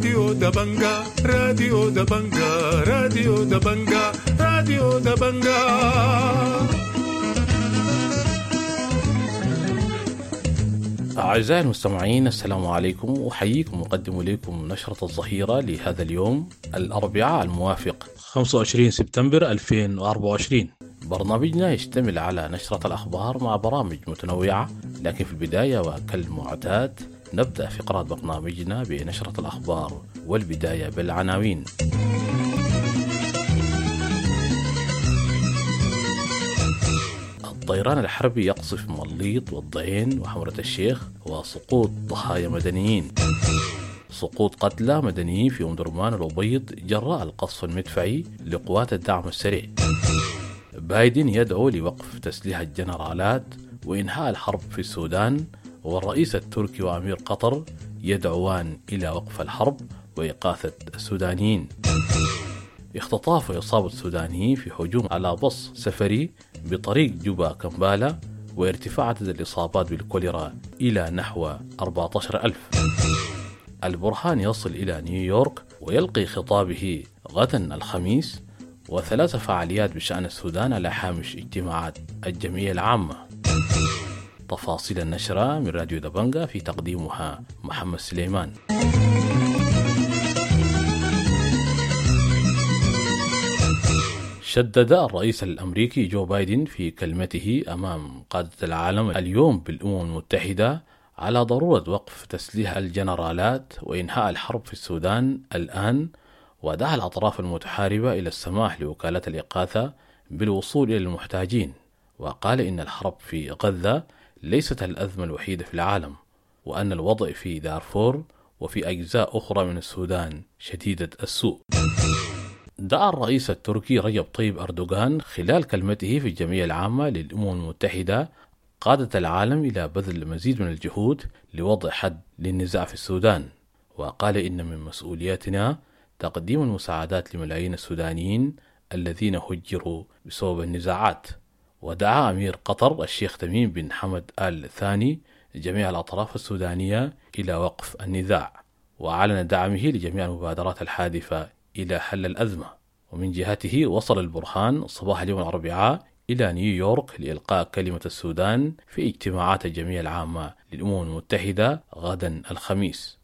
راديو دبنجا راديو دبنجا راديو دبنجا راديو دبنجا. أعزائي المستمعين، السلام عليكم، وحييكم وأقدم إليكم نشرة الظهيرة لهذا اليوم الأربعاء الموافق 25 سبتمبر 2024. برنامجنا يشتمل على نشرة الأخبار مع برامج متنوعة، لكن في البداية وكالمعتاد نبدأ فقرات برنامجنا بنشرة الأخبار، والبداية بالعناوين. الطيران الحربي يقصف مليط والضعين وحمرة الشيخ، وسقوط ضحايا مدنيين. سقوط قتلى مدنيين في أم درمان الأبيض جراء القصف المدفعي لقوات الدعم السريع. بايدن يدعو لوقف تسليح الجنرالات وإنهاء الحرب في السودان، والرئيس التركي وأمير قطر يدعوان إلى وقف الحرب وإغاثة السودانيين. اختطاف وإصابة السودانيين في هجوم على باص سفري بطريق جوبا كمبالا، وارتفاع عدد الإصابات بالكوليرا إلى نحو 14,000. البرهان يصل إلى نيويورك ويلقي خطابه غدا الخميس، وثلاث فعاليات بشأن السودان على هامش اجتماعات الجمعية العامة. تفاصيل النشرة من راديو دبنجا، في تقديمها محمد سليمان. شدد الرئيس الأمريكي جو بايدن في كلمته أمام قادة العالم اليوم بالأمم المتحدة على ضرورة وقف تسليح الجنرالات وإنهاء الحرب في السودان الآن، ودعا الأطراف المتحاربة إلى السماح لوكالات الإغاثة بالوصول إلى المحتاجين. وقال إن الحرب في غزة ليست الأزمة الوحيدة في العالم، وأن الوضع في دارفور وفي أجزاء أخرى من السودان شديدة السوء. دعا الرئيس التركي رجب طيب أردوغان خلال كلمته في الجمعية العامة للأمم المتحدة قادة العالم إلى بذل مزيد من الجهود لوضع حد للنزاع في السودان، وقال إن من مسؤولياتنا تقديم المساعدات لملايين السودانيين الذين هجروا بسبب النزاعات. ودعا أمير قطر الشيخ تميم بن حمد آل ثاني جميع الأطراف السودانية إلى وقف النزاع، وأعلن دعمه لجميع المبادرات الحادثة إلى حل الأزمة. ومن جهته وصل البرهان صباح اليوم الأربعاء إلى نيويورك لإلقاء كلمة السودان في اجتماعات الجمعية العامة للأمم المتحدة غدا الخميس.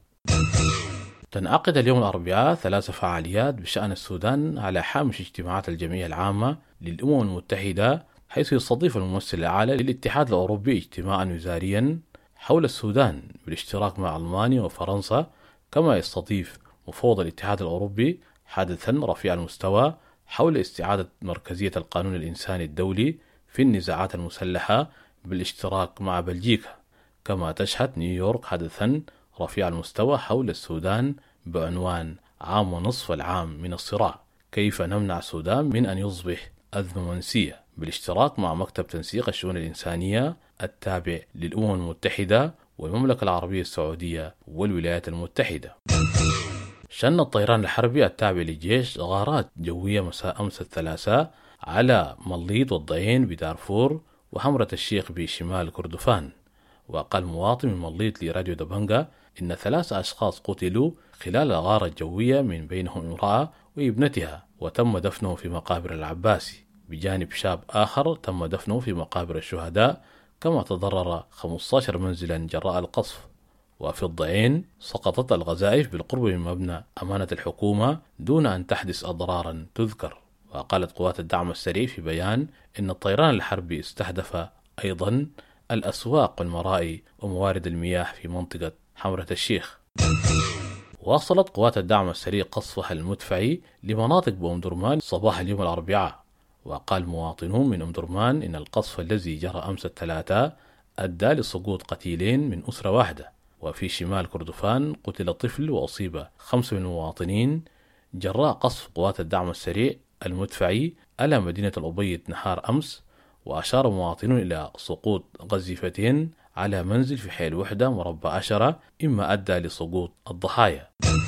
تنعقد اليوم الأربعاء ثلاث فعاليات بشأن السودان على هامش اجتماعات الجمعية العامة للأمم المتحدة، حيث يستضيف الممثل الأعلى للاتحاد الأوروبي اجتماعا وزاريا حول السودان بالاشتراك مع ألمانيا وفرنسا، كما يستضيف مفوض الاتحاد الأوروبي حدثا رفيع المستوى حول استعادة مركزية القانون الإنساني الدولي في النزاعات المسلحة بالاشتراك مع بلجيكا. كما تشهد نيويورك حدثا رفيع المستوى حول السودان بعنوان عام ونصف العام من الصراع، كيف نمنع السودان من أن يصبح أزمة منسية، بالاشتراك مع مكتب تنسيق الشؤون الإنسانية التابع للأمم المتحدة والمملكة العربية السعودية والولايات المتحدة. شن الطيران الحربي التابع للجيش غارات جوية مساء أمس الثلاثاء على مليط والضعين بدارفور وحمرة الشيخ بشمال كردفان. وقال مواطن من مليط لراديو دبنجا إن 3 أشخاص قتلوا خلال الغارة الجوية، من بينهم امرأة وابنتها، وتم دفنهم في مقابر العباسي، بجانب شاب آخر تم دفنه في مقابر الشهداء. كما تضرر 15 منزلا جراء القصف. وفي الضعين سقطت القذائف بالقرب من مبنى أمانة الحكومة دون أن تحدث أضرارا تذكر. وقالت قوات الدعم السريع في بيان إن الطيران الحربي استهدف أيضا الأسواق والمرائي وموارد المياه في منطقة حمرة الشيخ. واصلت قوات الدعم السريع قصفها المدفعي لمناطق بأم درمان صباح اليوم الأربعاء. وقال مواطنون من أم درمان إن القصف الذي جرى أمس الثلاثاء أدى لسقوط قتيلين من أسرة واحدة. وفي شمال كردفان قتل طفل وأصيب 5 من المواطنين جراء قصف قوات الدعم السريع المدفعي على مدينة الأبيض نهار أمس. وأشار مواطنون إلى سقوط قذيفتين على منزل في حي الوحدة مربع 10، إما أدى لسقوط الضحايا.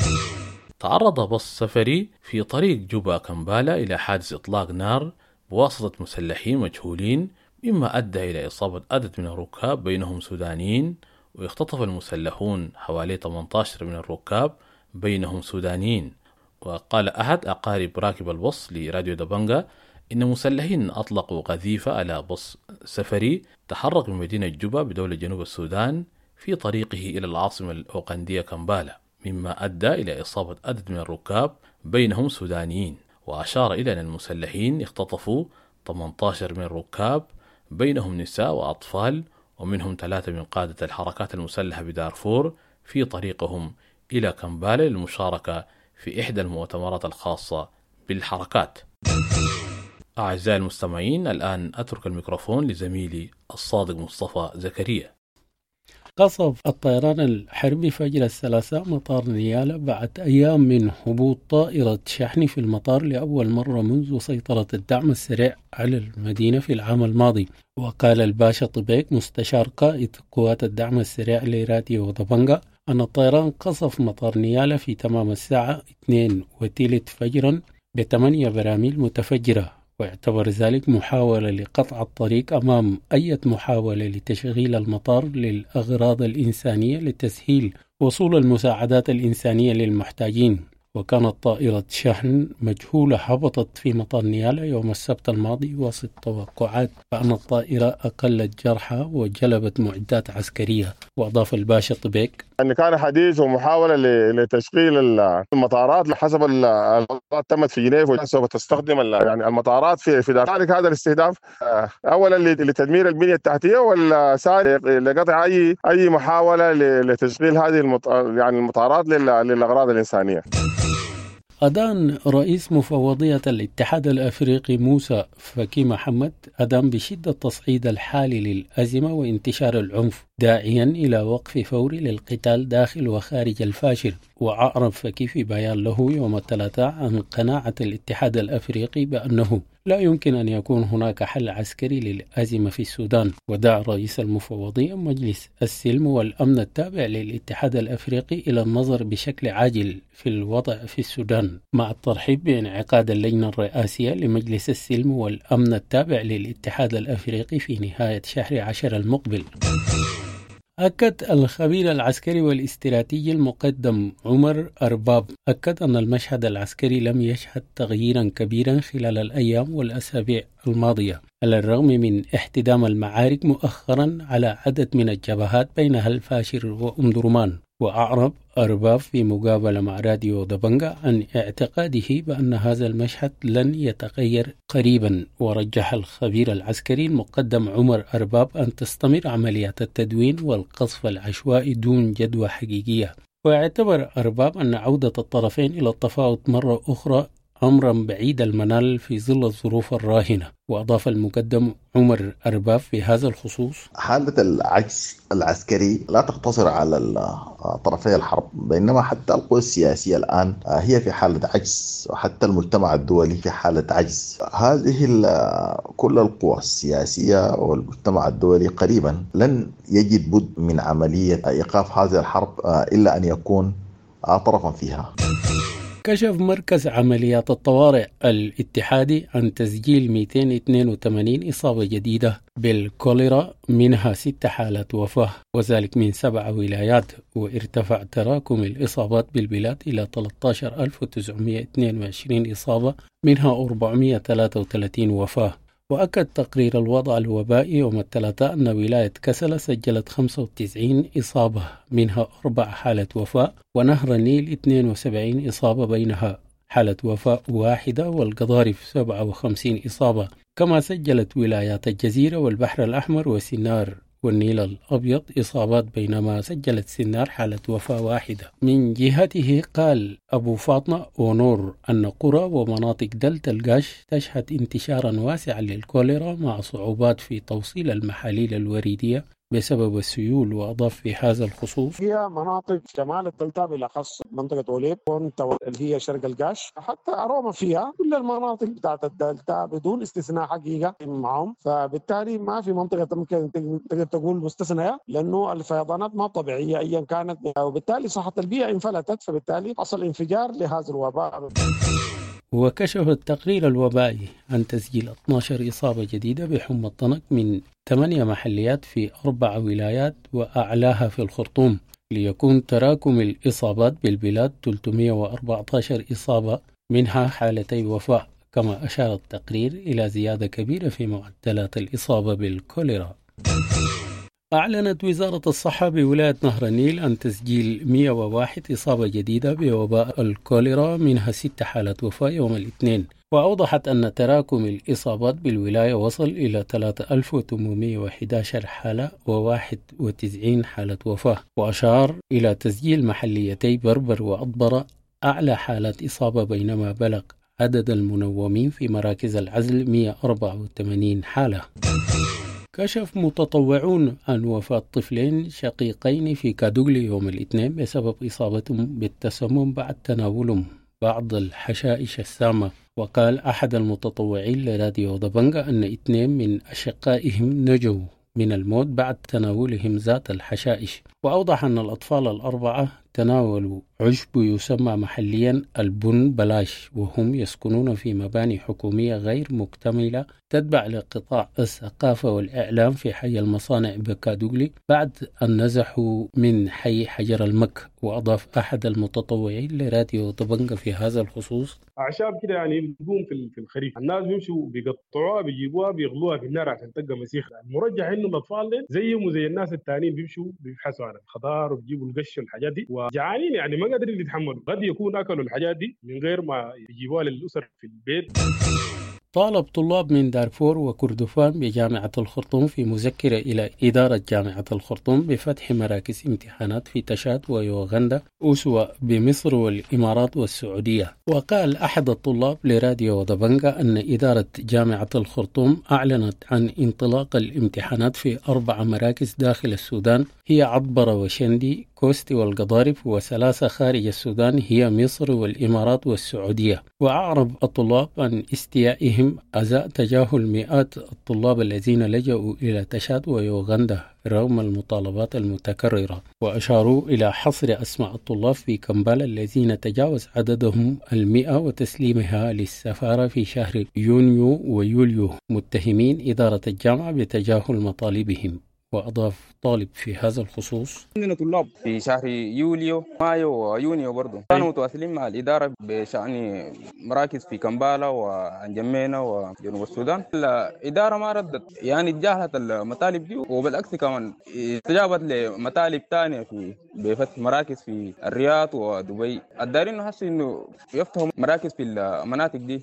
تعرض باص سفري في طريق جوبا كمبالا إلى حادث إطلاق نار بواسطة مسلحين مجهولين، مما أدى إلى إصابة عدد من الركاب بينهم سودانيين. واختطف المسلحون حوالي 18 من الركاب بينهم سودانيين. وقال أحد أقارب راكب البص لراديو دبنجا إن مسلحين أطلقوا قذيفة على بص سفري تحرك من مدينة جوبا بدولة جنوب السودان في طريقه إلى العاصمة الأوغندية كمبالا، مما أدى إلى إصابة عدد من الركاب بينهم سودانيين. وأشار إلى أن المسلحين اختطفوا 18 من الركاب بينهم نساء وأطفال، ومنهم 3 من قادة الحركات المسلحة بدارفور في طريقهم إلى كمبالا للمشاركة في إحدى المؤتمرات الخاصة بالحركات. أعزائي المستمعين، الآن أترك الميكروفون لزميلي الصادق مصطفى زكريا. قصف الطيران الحربي فجر الثلاثاء مطار نيالا بعد أيام من هبوط طائرة شحن في المطار لأول مرة منذ سيطرة الدعم السريع على المدينة في العام الماضي. وقال الباشا طبيك مستشار قائد قوات الدعم السريع لراديو دبنجا أن الطيران قصف مطار نيالا في تمام الساعة 2:03 فجرا ب8 براميل متفجرة، واعتبر ذلك محاولة لقطع الطريق أمام أي محاولة لتشغيل المطار للأغراض الإنسانية لتسهيل وصول المساعدات الإنسانية للمحتاجين. وكانت طائرة شحن مجهولة هبطت في مطار نيالا يوم السبت الماضي وسط توقعات بأن الطائرة أقلت جرحى وجلبت معدات عسكرية. وأضاف الباشا طبيك أن كان حديث ومحاولة لتشغيل المطارات حسب القرارات تمت في جنيف، وسوف تستخدم يعني المطارات في ذلك هذا الاستهداف أولا لتدمير البنية التحتية، ولا ثانيا لقطع أي محاولة لتشغيل هذه يعني المطارات للأغراض الإنسانية. أدان رئيس مفوضية الاتحاد الأفريقي موسى فكي محمد أدان بشدة تصعيد الحالي للأزمة وانتشار العنف، داعيا إلى وقف فوري للقتال داخل وخارج الفاشل. وأعرب فكي في بيان له يوم الثلاثاء عن قناعة الاتحاد الأفريقي بأنه لا يمكن أن يكون هناك حل عسكري للأزمة في السودان. ودعا رئيس المفوضية مجلس السلم والأمن التابع للاتحاد الأفريقي إلى النظر بشكل عاجل في الوضع في السودان، مع الترحيب بانعقاد اللجنة الرئاسية لمجلس السلم والأمن التابع للاتحاد الأفريقي في نهاية شهر 10 المقبل. أكد الخبير العسكري والاستراتيجي المقدم عمر أرباب أن المشهد العسكري لم يشهد تغييرا كبيرا خلال الأيام والأسابيع الماضية، على الرغم من احتدام المعارك مؤخرا على عدد من الجبهات بينها الفاشر وأمدرمان. وأعرب أرباب في مقابلة مع راديو دبنجا عن اعتقاده بأن هذا المشهد لن يتغير قريبا. ورجح الخبير العسكري المقدم عمر أرباب أن تستمر عمليات التدوين والقصف العشوائي دون جدوى حقيقية. واعتبر أرباب أن عودة الطرفين إلى التفاوض مرة أخرى أمرا بعيد المنال في ظل الظروف الراهنة. وأضاف المقدم عمر أرباب في هذا الخصوص: حالة العجز العسكري لا تقتصر على طرفي الحرب، بينما حتى القوى السياسية الآن هي في حالة عجز، وحتى المجتمع الدولي في حالة عجز. هذه كل القوى السياسية والمجتمع الدولي قريبا لن يجد بد من عملية إيقاف هذه الحرب إلا أن يكون طرفا فيها. كشف مركز عمليات الطوارئ الاتحادي عن تسجيل 282 إصابة جديدة بالكوليرا، منها 6 حالات وفاة، وذلك من 7 ولايات. وارتفع تراكم الإصابات بالبلاد إلى 13922 إصابة، منها 433 وفاة. وأكد تقرير الوضع الوبائي يوم الثلاثاء أن ولاية كسلة سجلت 95 إصابة، منها 4 حالة وفاة، ونهر النيل 72 إصابة، بينها حالة وفاة واحدة، والقضارف 57 إصابة. كما سجلت ولايات الجزيرة والبحر الأحمر وسنار والنيل الأبيض إصابات، بينما سجلت سنار حالة وفاة واحدة. من جهته قال أبو فاطمة ونور أن قرى ومناطق دلتا القاش تشهد انتشارا واسعا للكوليرا مع صعوبات في توصيل المحاليل الوريدية بسبب السيول. وأضاف في هذا الخصوص: هي مناطق شمال الدلتا بالأخص منطقة أوليب اللي هي شرق القاش، حتى أروما فيها كل المناطق بتاعت الدلتا بدون استثناء حقيقة معهم، فبالتالي ما في منطقة ممكن تقدر تقول مستثنية، لأنه الفيضانات ما طبيعية أيا كانت، وبالتالي صحة البيئة انفلتت، فبالتالي حصل انفجار لهذا الوباء. وكشف التقرير الوبائي عن تسجيل 12 إصابة جديدة بحمى الطنق من 8 محليات في 4 ولايات، وأعلاها في الخرطوم، ليكون تراكم الإصابات بالبلاد 314 إصابة، منها حالتي وفاة، كما أشار التقرير إلى زيادة كبيرة في معدلات الإصابة بالكوليرا. أعلنت وزارة الصحة بولاية نهر النيل عن تسجيل 101 إصابة جديدة بوباء الكوليرا، منها 6 حالات وفاة يوم الاثنين، وأوضحت أن تراكم الإصابات بالولاية وصل إلى 3811 حالة و91 حالة وفاة. وأشار إلى تسجيل محليتي بربر وأضبرة أعلى حالات إصابة، بينما بلغ عدد المنومين في مراكز العزل 184 حالة. كشف متطوعون عن وفاة طفلين شقيقين في كادوغلي يوم الاثنين بسبب إصابتهم بالتسمم بعد تناولهم بعض الحشائش السامة. وقال أحد المتطوعين لراديو دبنجا أن 2 من أشقائهم نجوا من الموت بعد تناولهم ذات الحشائش. وأوضح أن الأطفال ال4 تناولوا عشب يسمى محليا البن بلاش، وهم يسكنون في مباني حكومية غير مكتملة تتبع لقطاع الثقافة والإعلام في حي المصانع بكادوغلي بعد أن نزحوا من حي حجر المك. وأضاف أحد المتطوعين لراديو طبنجة في هذا الخصوص: أعشاب كده يعني بتقوم في الخريف، الناس بيمشوا بيقطعوها بيجيبوها بيغلوها في النار عشان تبقى مسيخ. المرجح إنه الأطفال دي زيهم وزي الناس التانيين بيمشوا بيبحثوا عن الخضار وبيجيبوا القش والحاجات دي، وجعانين يعني ما قادرين يتحملوا. قد يكون أكلوا الحاجات دي من غير ما يجيبوها للأسر في البيت. طالب طلاب من دارفور وكردفان بجامعة الخرطوم في مذكرة إلى إدارة جامعة الخرطوم بفتح مراكز امتحانات في تشاد ويوغندا أوسوا بمصر والإمارات والسعودية. وقال أحد الطلاب لراديو دبنجا أن إدارة جامعة الخرطوم أعلنت عن انطلاق الامتحانات في 4 مراكز داخل السودان، هي عطبرة وشندي كوستي والقضارف، و3 خارج السودان هي مصر والإمارات والسعودية. وأعرب الطلاب عن استيائهم أزاء تجاهل مئات الطلاب الذين لجأوا إلى تشاد ويوغندا رغم المطالبات المتكررة. وأشاروا إلى حصر أسماء الطلاب في كمبالا الذين تجاوز عددهم 100 وتسليمها للسفارة في شهر يونيو ويوليو، متهمين إدارة الجامعة بتجاهل مطالبهم. وأضاف طالب في هذا الخصوص: عندنا طلاب في شهر يوليو مايو ويونيو برضو كانوا متواصلين مع الإدارة بشأن مراكز في كمبالا وعنجمينا وجنوب السودان. الإدارة ما ردت، يعني تجاهلت المطالب دي، وبالعكس كمان استجابت لمطالب تانية في بفتح مراكز في الرياض ودبي. الدارين نحس إنه يفتحوا مراكز في المناطق دي.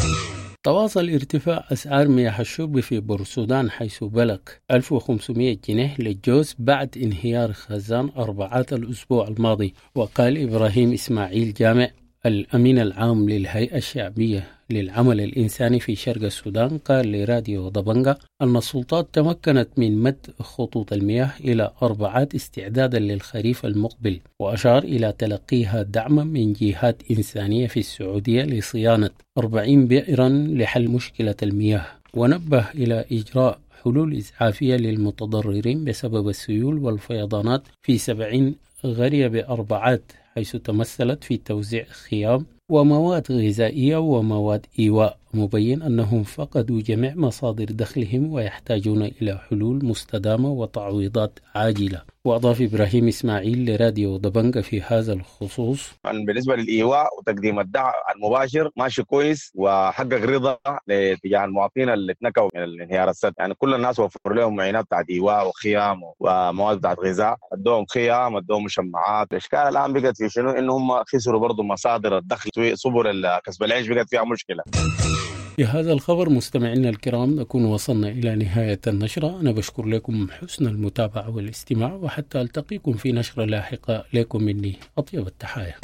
تواصل ارتفاع أسعار مياه الشرب في بورسودان حيث بلغ 1500 جنيه للجوز بعد انهيار خزان 4 الأسبوع الماضي. وقال إبراهيم إسماعيل جامع الأمين العام للهيئة الشعبية للعمل الإنساني في شرق السودان قال لراديو دبنجا أن السلطات تمكنت من مد خطوط المياه إلى 4 استعدادا للخريف المقبل. وأشار إلى تلقيها دعما من جهات إنسانية في السعودية لصيانة 40 بئرا لحل مشكلة المياه. ونبه إلى إجراء حلول إسعافية للمتضررين بسبب السيول والفيضانات في 70 قرية بأربعات، حيث تمثلت في توزيع خيام ومواد غذائية ومواد إيواء، مبين أنهم فقدوا جميع مصادر دخلهم ويحتاجون إلى حلول مستدامة وتعويضات عاجلة. وأضاف إبراهيم إسماعيل لراديو دبنجا في هذا الخصوص: بالنسبة للإيواء وتقديم الدعم المباشر ماشي كويس وحقق رضا لتجاه المواطنين اللي اتنكوا من الانهيار السد. يعني كل الناس وفروا لهم معينات بتاعت إيواء وخيام ومواد بتاعت غذاء، ادوهم خيام ادوهم مشمعات. الإشكال الآن بقت في شنو؟ إن هم خسروا برضو مصادر الدخل، سبل كسب العيش بقت فيها مشكلة. في هذا الخبر مستمعينا الكرام نكون وصلنا إلى نهاية النشرة. أنا بشكر لكم حسن المتابعة والاستماع، وحتى ألتقيكم في نشرة لاحقة لكم مني أطيب التحايا.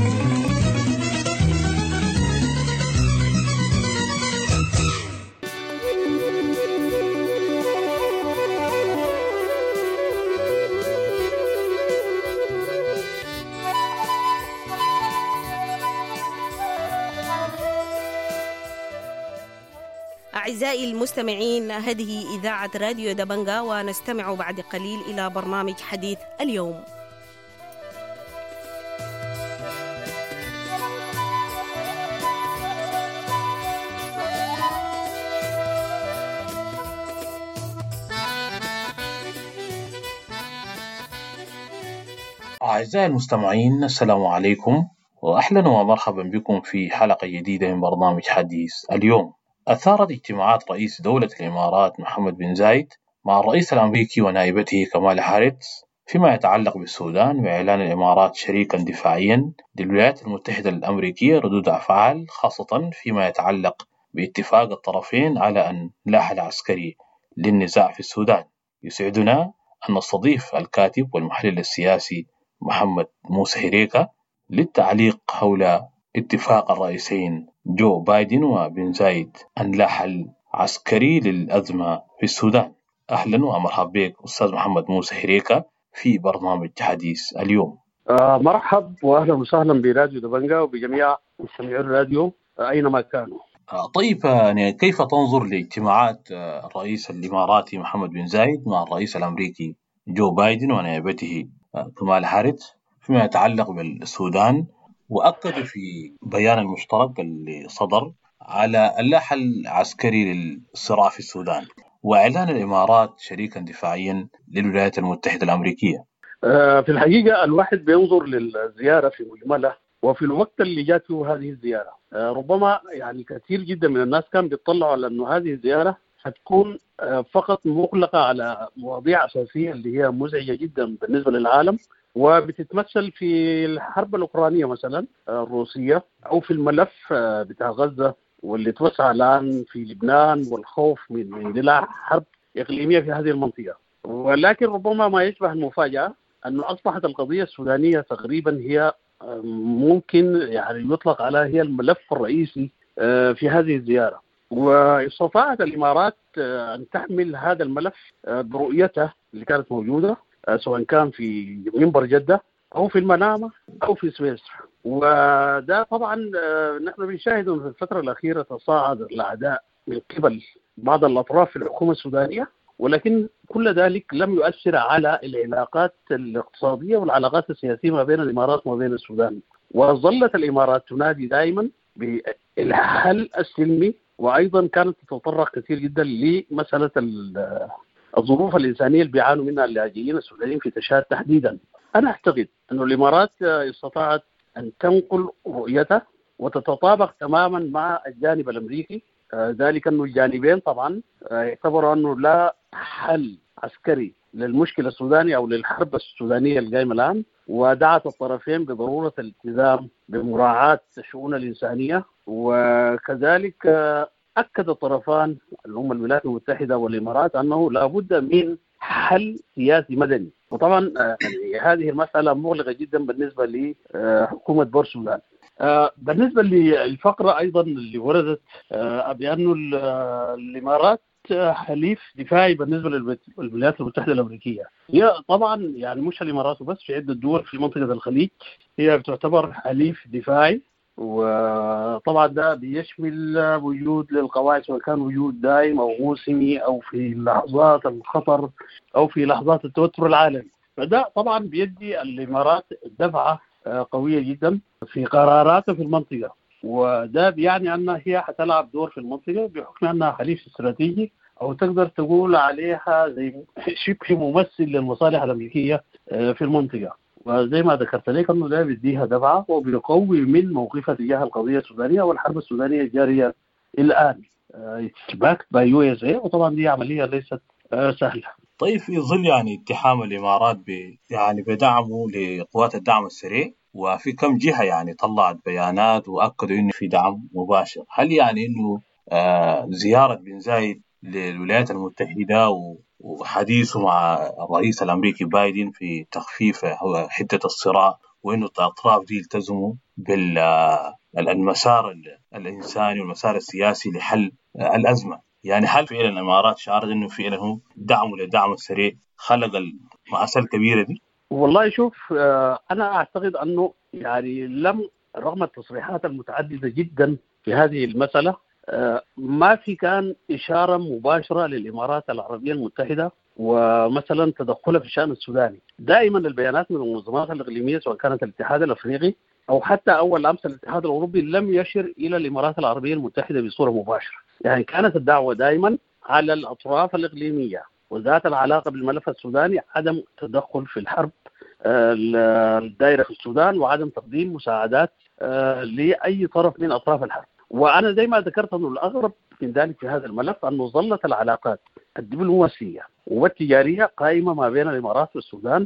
أعزائي المستمعين، هذه إذاعة راديو دبنجا، ونستمع بعد قليل إلى برنامج حديث اليوم. أعزائي المستمعين، السلام عليكم وأهلا ومرحبا بكم في حلقة جديدة من برنامج حديث اليوم. أثارت اجتماعات رئيس دولة الإمارات محمد بن زايد مع الرئيس الأمريكي ونائبته كمالا هاريس فيما يتعلق بالسودان وإعلان الإمارات شريكا دفاعيا للولايات المتحدة الأمريكية ردود أفعال، خاصة فيما يتعلق باتفاق الطرفين على أن لا حل عسكري للنزاع في السودان. يسعدنا أن نستضيف الكاتب والمحلل السياسي محمد موسى هريكة للتعليق حول اتفاق الرئيسين جو بايدن وبن زايد أن لا حل عسكري للأزمة في السودان. أهلا ومرحبا بك أستاذ محمد موسى هريكة في برنامج حديث اليوم. مرحب وأهلا وسهلا براديو دبنجا وبجميع مستمعي الراديو أينما كانوا. طيب، يعني كيف تنظر لاجتماعات الرئيس الإماراتي محمد بن زايد مع الرئيس الأمريكي جو بايدن ونائبته كمالا هاريس فيما يتعلق بالسودان، وأكدوا في بيان المشترك اللي صدر على لا حل عسكري للصراع في السودان وإعلان الإمارات شريكا دفاعيا للولايات المتحدة الأمريكية؟ في الحقيقة الواحد بينظر للزيارة في مجملة وفي الوقت اللي جات فيه هذه الزيارة. ربما يعني كثير جدا من الناس كان بيطلعوا على أنه هذه الزيارة هتكون فقط مغلقة على مواضيع أساسية اللي هي مزعجة جدا بالنسبة للعالم، وبتتمثل في الحرب الأوكرانية مثلا الروسية، أو في الملف بتاع غزة واللي توسع الآن في لبنان، والخوف من اندلاع حرب إقليمية في هذه المنطقة. ولكن ربما ما يشبه المفاجأة أنه أصبحت القضية السودانية تقريبا هي ممكن يعني يطلق عليها هي الملف الرئيسي في هذه الزيارة، واستطاعت الإمارات أن تحمل هذا الملف برؤيته اللي كانت موجودة سواء كان في منبر جدة أو في المنامة أو في سويس. وده طبعا نحن بنشاهد في الفترة الأخيرة تصاعد الأعداء من قبل بعض الأطراف في الحكومة السودانية، ولكن كل ذلك لم يؤثر على العلاقات الاقتصادية والعلاقات السياسية ما بين الإمارات وما بين السودان. وظلت الإمارات تنادي دائما بالحل السلمي، وأيضا كانت تتطرق كثير جدا لمسألة الظروف الإنسانية اللي بيعانوا منها اللاجئين السودانيين في تشاد تحديدا. أنا أعتقد أن الإمارات استطاعت أن تنقل رؤيتها وتتطابق تماما مع الجانب الأمريكي، ذلك أن الجانبين طبعا يعتبروا أنه لا حل عسكري للمشكلة السودانية أو للحرب السودانية القائمة الآن، ودعت الطرفين بضرورة الالتزام بمراعاة الشؤون الإنسانية. وكذلك أكد الطرفان اللي هم الولايات المتحدة والإمارات أنه لابد من حل سياسي مدني. وطبعا هذه المسألة مغلقة جدا بالنسبة لحكومة بورسودان. بالنسبة للفقرة أيضا اللي وردت بأنه الإمارات حليف دفاعي بالنسبة للولايات المتحدة الأمريكية، هي طبعا يعني مش الإمارات وبس، في عدة دول في منطقة الخليج هي بتعتبر حليف دفاعي. وطبعا ده بيشمل وجود للقواعد سواء كان وجود دائم أو موسمي أو في لحظات الخطر أو في لحظات التوتر العالمي. فده طبعا بيدي الإمارات دفعة قوية جدا في قراراتها في المنطقة، وده بيعني أنها هي حتلعب دور في المنطقة بحكم أنها حليف استراتيجي، أو تقدر تقول عليها زي شبه ممثل للمصالح الأمريكية في المنطقة. وزي ما ذكرت لك أنه ده بيديها دفعة وبيقوي من موقفها تجاه القضية السودانية والحرب السودانية الجارية الآن باك باي USA، وطبعا دي عملية ليست سهلة. طيب، في ظل يعني اتهام الإمارات يعني بدعمه لقوات الدعم السريع، وفي كم جهة يعني طلعت بيانات وأكدوا إنه في دعم مباشر، هل يعني إنه زيارة بن زايد للولايات المتحدة وحديثه مع الرئيس الأمريكي بايدن في تخفيف حدة الصراع وإنه الأطراف دي يلتزموا بالمسار الإنساني والمسار السياسي لحل الأزمة، يعني هل فعلا الإمارات شعرت إنه فعلا هو دعمه للدعم السريع خلق المأساة الكبيرة دي؟ والله شوف، أنا أعتقد أنه يعني رغم التصريحات المتعددة جدا في هذه المسألة ما في كان إشارة مباشرة للإمارات العربية المتحدة ومثلا تدخلها في الشأن السوداني. دائما البيانات من المنظمات الإقليمية سواء كانت الاتحاد الأفريقي أو حتى أول أمس الاتحاد الأوروبي لم يشر إلى الإمارات العربية المتحدة بصورة مباشرة. يعني كانت الدعوة دائما على الأطراف الإقليمية وذات العلاقة بالملف السوداني عدم التدخل في الحرب الدائرة في السودان وعدم تقديم مساعدات لأي طرف من أطراف الحرب. وأنا زي ما ذكرت أنه الأغرب من ذلك في هذا الملف أنه ظلت العلاقات الدبلوماسية والتجارية قائمة ما بين الإمارات والسودان،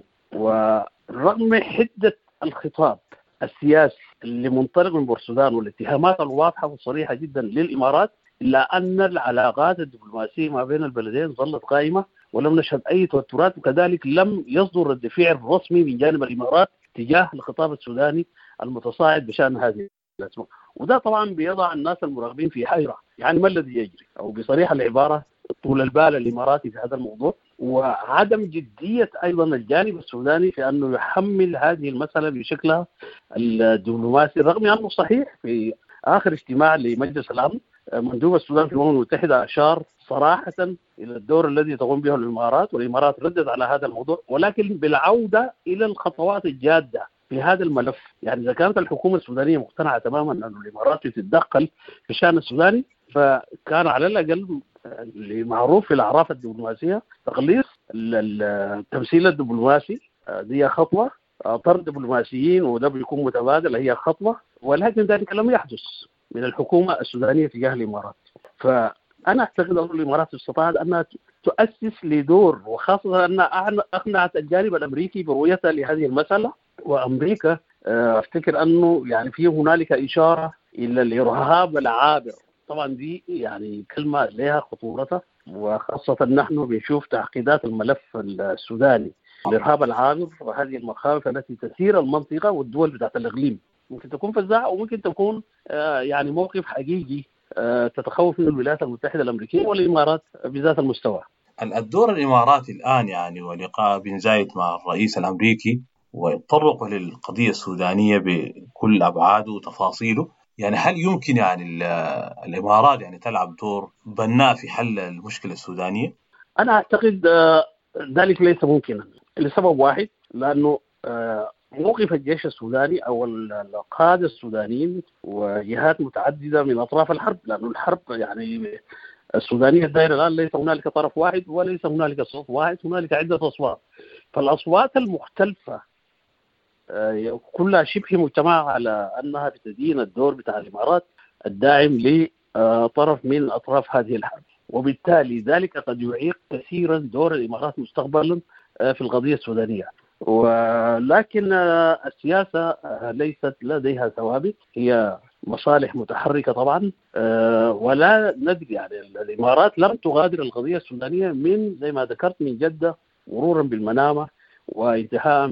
ورغم حدة الخطاب السياسي اللي منطلق من بورسودان والاتهامات الواضحة والصريحة جدا للإمارات، إلا أن العلاقات الدبلوماسية ما بين البلدين ظلت قائمة ولم نشهد أي توترات، وكذلك لم يصدر رد فعل رسمي من جانب الإمارات تجاه الخطاب السوداني المتصاعد بشأن هذه الأزمة. وده طبعا بيضع الناس المراقبين في حيرة، يعني ما الذي يجري، أو بصريحة العبارة طول البال الإماراتي في هذا الموضوع، وعدم جدية أيضا الجانب السوداني في أنه يحمل هذه المسألة بشكلها الدبلوماسي، رغم أنه صحيح في آخر اجتماع لمجلس الأمن مندوب السودان في الأمم المتحدة أشار صراحة إلى الدور الذي تقوم به الإمارات، والإمارات ردت على هذا الموضوع، ولكن بالعودة إلى الخطوات الجادة في هذا الملف. يعني إذا كانت الحكومة السودانية مقتنعة تماما أن الإمارات تتدخل في الشأن السوداني، فكان على الأقل اللي معروف في الأعراف الدبلوماسية تقليص التمثيل الدبلوماسي، دي خطوة، طرد دبلوماسيين وده بيكون متبادل هي خطوة، ولكن ذلك لم يحدث من الحكومة السودانية تجاه الإمارات. فأنا أعتقد أن الإمارات استطاعت أنها تؤسس لدور، وخاصة أنها أقنعت الجانب الأمريكي برؤيتها لهذه المسألة، وأمريكا أفتكر أنه يعني في هنالك إشارة إلى الإرهاب العابر. طبعا دي يعني كلمة لها خطورتها، وخاصة نحن بنشوف تعقيدات الملف السوداني، الإرهاب العابر وهذه المخاوف التي تثير المنطقة والدول بتاعت الإقليم، ممكن تكون فزاعة وممكن تكون يعني موقف حقيقي تتخوف من الولايات المتحدة الأمريكية والإمارات بذات المستوى. الدور الإماراتي الآن يعني ولقاء بن زايد مع الرئيس الأمريكي ويتطرق للقضية السودانية بكل أبعاده وتفاصيله، يعني هل يمكن يعني الإمارات يعني تلعب دور بناء في حل المشكلة السودانية؟ أنا أعتقد ذلك ليس ممكنا لسبب واحد، لأنه موقف الجيش السوداني أو القادة السودانيين وجهات متعددة من أطراف الحرب، لأنه الحرب يعني السودانية الدائرة الآن ليس هنالك طرف واحد وليس هنالك صوت واحد، هنالك عدة أصوات، فالأصوات المختلفة كلها شبه مجتمعة على أنها بتدين الدور بتاع الإمارات الداعم لطرف من أطراف هذه الحرب، وبالتالي ذلك قد يعيق كثيرا دور الإمارات مستقبلا في القضية السودانية. ولكن السياسة ليست لديها ثوابت، هي مصالح متحركة طبعا، ولا ندري يعني الإمارات لم تغادر القضية السودانية من زي ما ذكرت من جدة مرورا بالمنامة وانتهاء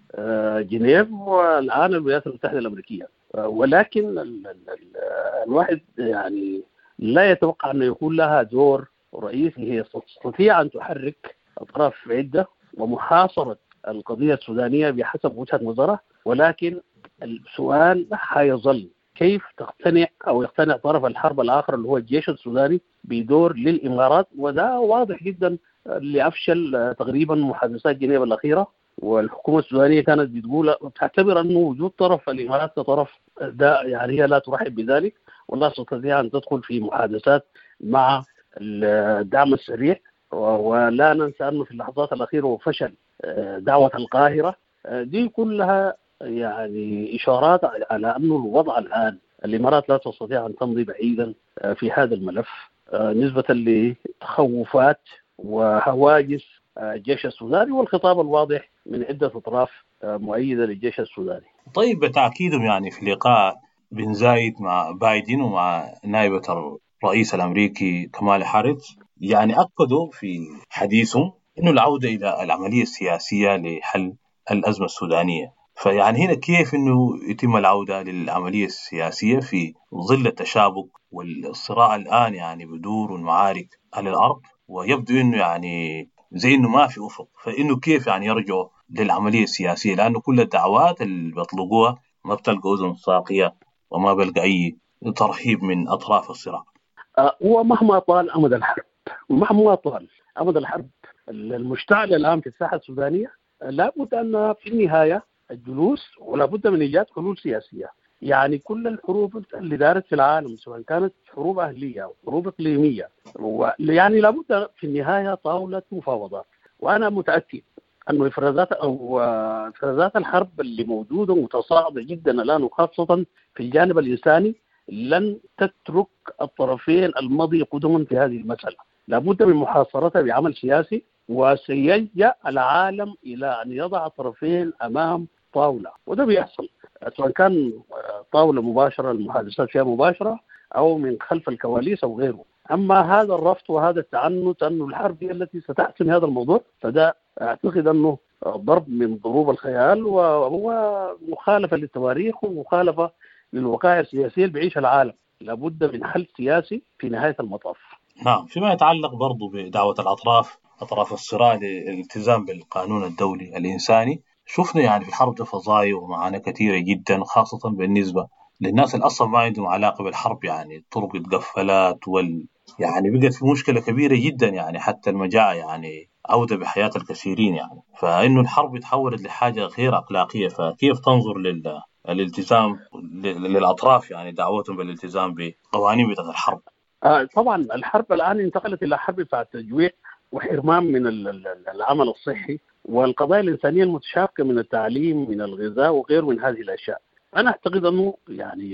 بجنيف والآن الولايات المتحدة الأمريكية. ولكن الواحد يعني لا يتوقع أن يكون لها دور رئيسي، هي تستطيع أن تحرك أطراف عدة ومحاصرة القضية السودانية بحسب وجهة نظرها، ولكن السؤال حيظل كيف تقتنع أو يقتنع طرف الحرب الآخر اللي هو الجيش السوداني بدور للإمارات، وده واضح جدا اللي أفشل تقريبا محادثات جنيف الأخيرة، والحكومة السودانية كانت بتقول تعتبر أنه وجود طرف الإمارات كطرف ده يعني هي لا ترحب بذلك ولا تستطيع أن تدخل في محادثات مع الدعم السريع. ولا ننسى أنه في اللحظات الأخيرة فشل دعوة القاهرة، دي كلها يعني إشارات على أنه الوضع الآن الإمارات لا تستطيع أن تمضي بعيدا في هذا الملف نسبة لتخوفات وهواجس الجيش السوداني والخطاب الواضح من عدة أطراف مؤيدة للجيش السوداني. طيب بالتأكيد يعني في لقاء بن زايد مع بايدن ومع نائبة الرئيس الأمريكي كمالا هاريس يعني أكدوا في حديثهم إنه العودة إلى العملية السياسية لحل الأزمة السودانية. فيعني هنا كيف إنه يتم العودة للعملية السياسية في ظل التشابك والصراع الآن يعني بدور المعارك على الأرض، ويبدو إنه يعني زي إنه ما في أفق، فإنه كيف يعني يرجعوا للعملية السياسية، لأنه كل الدعوات اللي بيطلقوها ما بتلقى أذن صاغية وما بلقى أي ترحيب من أطراف الصراع. ومهما طال أمد الحرب، مهما طال أمد الحرب المشتعلة الآن في الساحة السودانية، لابد أن في النهاية الجلوس ولا بد من إيجاد حلول سياسية. يعني كل الحروب اللي دارت في العالم سواء كانت حروب أهلية أو حروب إقليمية، يعني لابد في النهاية طاولة مفاوضات. وأنا متأكد أنه إفرازات الحرب اللي موجودة متصاعدة جدا الآن، وخاصة في الجانب الإنساني، لن تترك الطرفين المضي قدما في هذه المسألة. لابد من محاصرتها بعمل سياسي، وسيلجأ العالم إلى أن يضع الطرفين أمام طاولة، وده بيحصل سواء كان طاولة مباشرة المحادثات فيها مباشرة أو من خلف الكواليس أو غيره. أما هذا الرفض وهذا التعنت أنه الحرب هي التي ستحسم هذا الموضوع، فده أعتقد أنه ضرب من ضروب الخيال، وهو مخالفة للتواريخ ومخالفة للوقائع السياسية اللي بيعيشها العالم. لابد من حل سياسي في نهاية المطاف. نعم. فيما يتعلق برضو بدعوة أطراف الصراع للالتزام بالقانون الدولي الإنساني، شفنا يعني في الحرب ده فظايا ومعاناة كثيرة جدا، خاصة بالنسبة للناس اللي أصلا ما عندهم علاقة بالحرب. يعني الطرق اتقفلت يعني بقت في مشكلة كبيرة جدا، يعني حتى المجاعة يعني عودة بحياة الكثيرين. يعني فإنه الحرب تحولت لحاجة غير أخلاقية. فكيف تنظر للالتزام للأطراف، يعني دعوتهم بالالتزام بقوانين بتاعت الحرب؟ طبعا الحرب الآن انتقلت إلى حرب بتاعت تجويع وحرمان من العمل الصحي والقضايا الإنسانية المتشابكة من التعليم من الغذاء وغير من هذه الأشياء. أنا أعتقد أنه يعني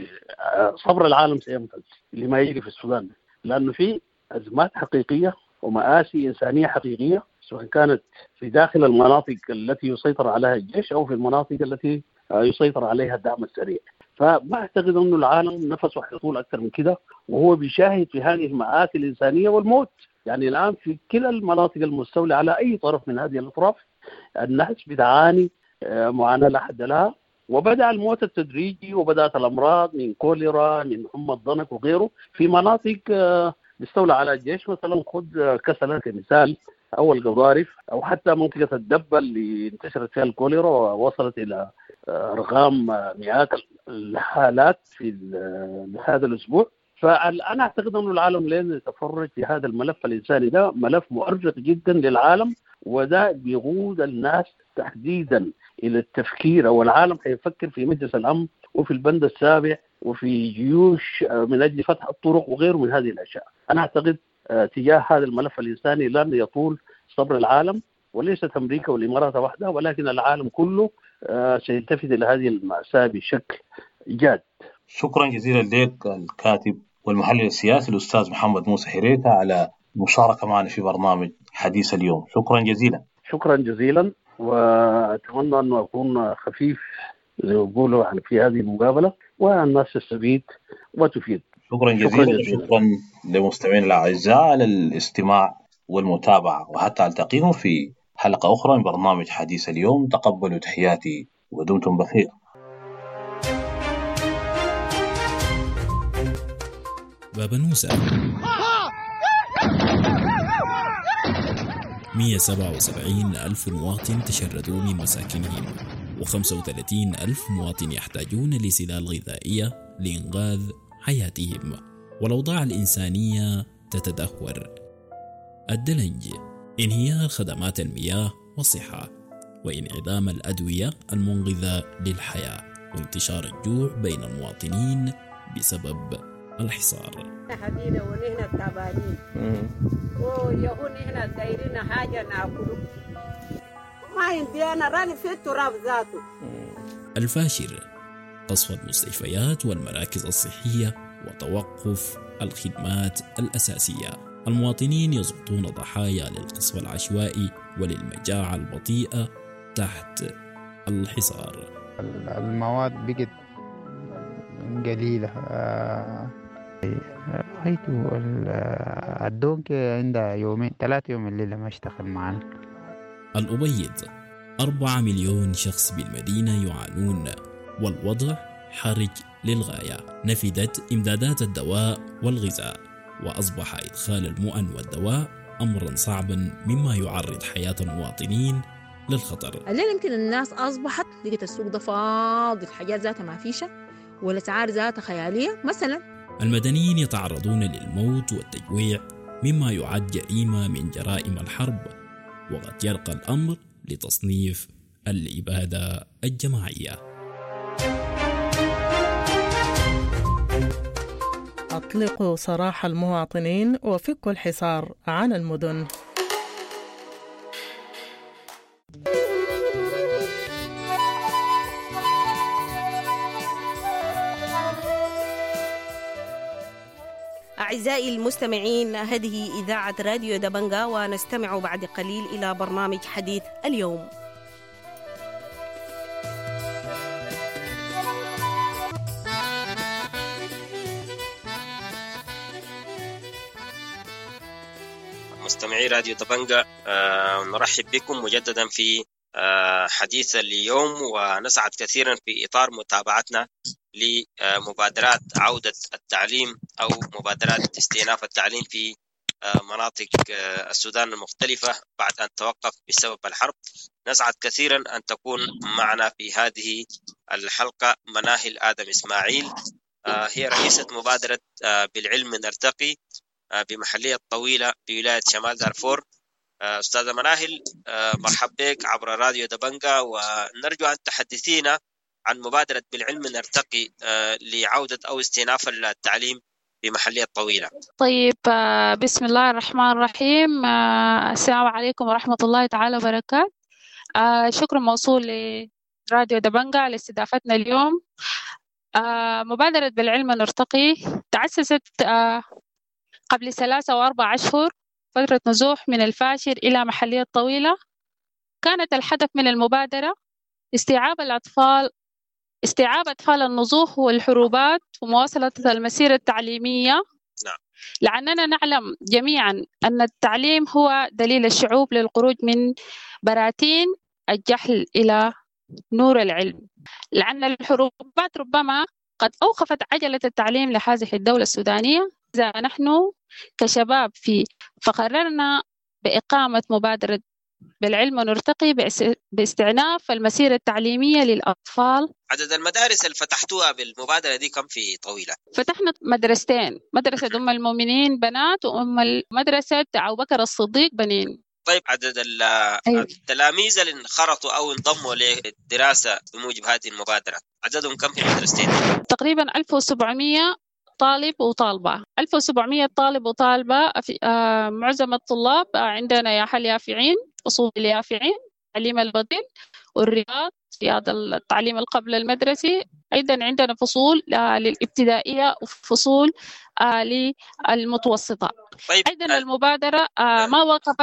صبر العالم سيمتد لما يجري في السودان، لأنه في أزمات حقيقية ومآسي إنسانية حقيقية، سواء كانت في داخل المناطق التي يسيطر عليها الجيش أو في المناطق التي يسيطر عليها الدعم السريع. فما أعتقد أنه العالم نفسه حيطول أكثر من كده، وهو بيشاهد في هذه المآسي الإنسانية والموت. يعني الآن في كلا المناطق المستولى على أي طرف من هذه الأطراف الناس بتعاني معاناة لا حد لها، وبدأ الموت التدريجي وبدأت الأمراض من كوليرا من حمى الضنك وغيره في مناطق بيستولى على الجيش. مثلا خذ كسلا كمثال أو القضارف أو حتى منطقة الدبة اللي انتشرت فيها الكوليرا ووصلت إلى أرقام مئات الحالات في هذا الأسبوع. فأنا أعتقد أن العالم لن يتفرج في هذا الملف الإنساني. ده ملف مؤرق جدا للعالم، وده بيقود الناس تحديدا إلى التفكير، أو العالم هيفكر في مجلس الأمن وفي البند السابع وفي جيوش من أجل فتح الطرق وغيره من هذه الأشياء. أنا أعتقد تجاه هذا الملف الإنساني لن يطول صبر العالم، وليست أمريكا والإمارات وحدها، ولكن العالم كله سيلتفت إلى هذه المأساة بشكل جاد. شكرا جزيلا لك الكاتب والمحلل السياسي الأستاذ محمد موسى حريكة على المشاركة معنا في برنامج حديث اليوم. شكرا جزيلا. شكرا جزيلا، وأتمنى أن أكون خفيف زي ما بيقولوا يعني في هذه المقابلة، والناس تستفيد وتفيد. شكرا جزيلا. شكرا لمستمعينا الأعزاء على الاستماع والمتابعة، وحتى ألتقيكم في حلقة أخرى من برنامج حديث اليوم. تقبلوا تحياتي ودمتم بخير. بابا نوسة 177,000 مواطن تشردوا من مساكنهم، و35,000 مواطن يحتاجون لسلال غذائية لإنقاذ حياتهم، والأوضاع الإنسانية تتدهور. الدلنج، انهيار خدمات المياه والصحة، وانعدام الأدوية المنقذة للحياة، وانتشار الجوع بين المواطنين بسبب الحصار. حبينا ونحن تعبانين ويهون نحن دايرين حاجة ناكله، ما عندي أنا راني في التراب ذاته. الفاشر، قصف المستشفيات والمراكز الصحية وتوقف الخدمات الأساسية. المواطنين يسقطون ضحايا للقصف العشوائي وللمجاعة البطيئة تحت الحصار. المواد بقت قليلة. حيث الدونك عندها يومين 3 يوم الليلة ما اشتغل معنا. الأبيض، 4 مليون شخص بالمدينة يعانون، والوضع حرج للغاية. نفدت إمدادات الدواء والغذاء، وأصبح إدخال المؤن والدواء أمرا صعبا مما يعرض حياة المواطنين للخطر. الليلة يمكن الناس أصبحت لقيت السوق ده فاضي، الحاجات ذاتها ما فيشة والأسعار ذاتها خيالية. مثلا المدنيين يتعرضون للموت والتجويع مما يعد جريمة من جرائم الحرب، وقد يرقى الأمر لتصنيف الإبادة الجماعية. أطلقوا سراح المواطنين وفكوا الحصار عن المدن. أعزائي المستمعين، هذه إذاعة راديو دبنجا، ونستمع بعد قليل إلى برنامج حديث اليوم. مستمعي راديو دبنجا، نرحب بكم مجددا في حديث اليوم، ونسعد كثيرا في إطار متابعتنا لمبادرات عودة التعليم أو مبادرات استئناف التعليم في مناطق السودان المختلفة بعد أن توقف بسبب الحرب. نسعد كثيرا أن تكون معنا في هذه الحلقة مناهل آدم إسماعيل، هي رئيسة مبادرة بالعلم نرتقي بمحلية طويلة بولاية شمال دارفور. أستاذة مناهل، مرحب بك عبر راديو دبنجا، ونرجو أن تحدثينا عن مبادرة بالعلم نرتقي لعودة أو استئناف التعليم بمحلية طويلة. طيب، بسم الله الرحمن الرحيم. السلام عليكم ورحمة الله تعالى وبركاته. شكرا موصول لراديو دبنجا لاستضافتنا اليوم. مبادرة بالعلم نرتقي تأسست قبل 3 أو 4 أشهر، فترة نزوح من الفاشر إلى محلية طويلة. كانت الهدف من المبادرة استيعاب أطفال النزوح والحروبات ومواصلة المسيرة التعليمية. لأننا نعلم جميعا أن التعليم هو دليل الشعوب للخروج من براثين الجهل إلى نور العلم، لأن الحروبات ربما قد أوقفت عجلة التعليم لهذه الدولة السودانية. إذا نحن كشباب فقررنا بإقامة مبادرة بالعلم نرتقي باستئناف المسيرة التعليمية للأطفال. عدد المدارس اللي فتحتوها بالمبادرة دي كم في طويلة؟ فتحنا مدرستين، مدرسة أم المؤمنين بنات ومدرسة أبو بكر الصديق بنين. طيب، عدد التلاميذ اللي انخرطوا أو انضموا للدراسة بموجب هذه المبادرة عددهم كم في المدرستين؟ تقريبا 1700 طالب وطالبة. 1700 طالب وطالبة. معظم الطلاب عندنا يا حل يافعين، فصول اليافعين، تعليم البديل رياض التعليم القبل المدرسي. أيضا عندنا فصول للابتدائية وفصول للمتوسطة. طيب. أيضا المبادرة ما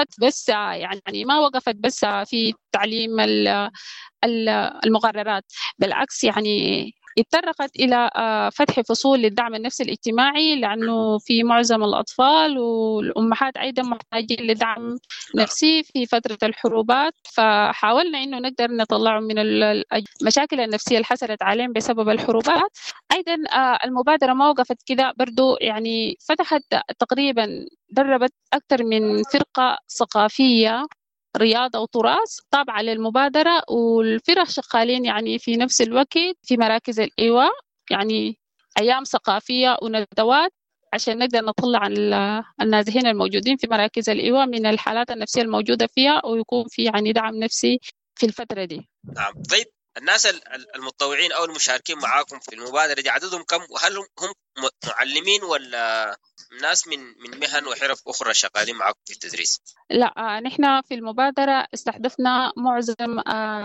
وقفت بس في تعليم المقررات، بالعكس يعني اتطرقت إلى فتح فصول للدعم النفسي الاجتماعي، لأنه في معظم الأطفال والأمهات أيضا محتاجين لدعم نفسي في فترة الحروبات. فحاولنا إنه نقدر نطلع من المشاكل النفسية اللي حصلت عليهم بسبب الحروبات. أيضا المبادرة ما وقفت كده برضو، يعني فتحت تقريبا دربت أكثر من فرقة ثقافية رياضة وتراث تابعة للمبادرة، والفرق شغالين يعني في نفس الوقت في مراكز الإيواء، يعني أيام ثقافية وندوات عشان نقدر نطلع النازحين الموجودين في مراكز الإيواء من الحالات النفسية الموجودة فيها، ويكون في يعني دعم نفسي في الفترة دي. نعم. طيب، الناس المتطوعين أو المشاركين معاكم في المبادرة دي عددهم كم؟ وهل هم معلمين ولا ناس من مهن وحرف أخرى شغالين معاكم في التدريس؟ لا، نحن في المبادرة استهدفنا معظم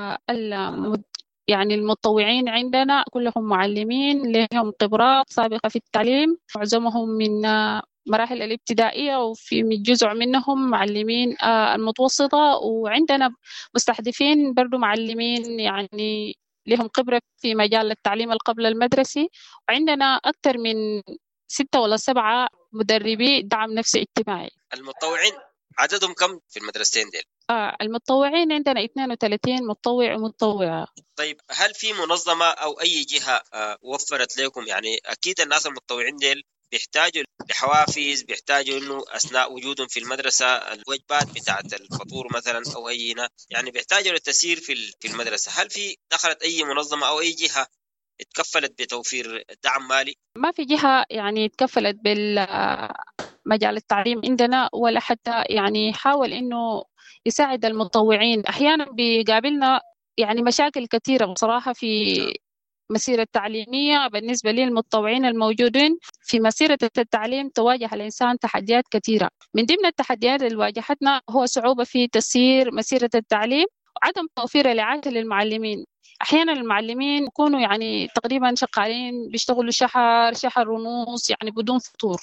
يعني المتطوعين عندنا كلهم معلمين لهم خبرات سابقة في التعليم، معظمهم من مراحل الابتدائية، وفي جزء منهم معلمين المتوسطة، وعندنا مستهدفين برضو معلمين يعني لهم خبرة في مجال التعليم القبل المدرسي، وعندنا أكثر من 6 ولا 7 مدربي دعم نفسي اجتماعي. المتطوعين عددهم كم في المدرستين ديل؟ المتطوعين عندنا 32 متطوع ومتطوعة. طيب، هل في منظمة أو أي جهة وفرت لكم؟ يعني أكيد الناس المتطوعين ديل بيحتاجوا لحوافز، بيحتاجوا إنه أثناء وجودهم في المدرسة الوجبات بتاعة الفطور مثلا أو أينا، يعني بيحتاجوا للتسيير في المدرسة. هل في دخلت أي منظمة أو أي جهة اتكفلت بتوفير دعم مالي؟ ما في جهة يعني اتكفلت بالمجال التعليم عندنا، ولا حتى يعني حاول إنه يساعد المتطوعين. أحيانا بيقابلنا يعني مشاكل كثيرة بصراحة في مسيرة التعليمية. بالنسبة للمتطوعين الموجودين في مسيرة التعليم تواجه الإنسان تحديات كثيرة. من ضمن التحديات اللي واجهتنا هو صعوبة في تسيير مسيرة التعليم وعدم توفير الإعانة للمعلمين. أحيانا المعلمين يكونوا يعني تقريبا شغالين بيشتغلوا شهر ونص يعني بدون فطور.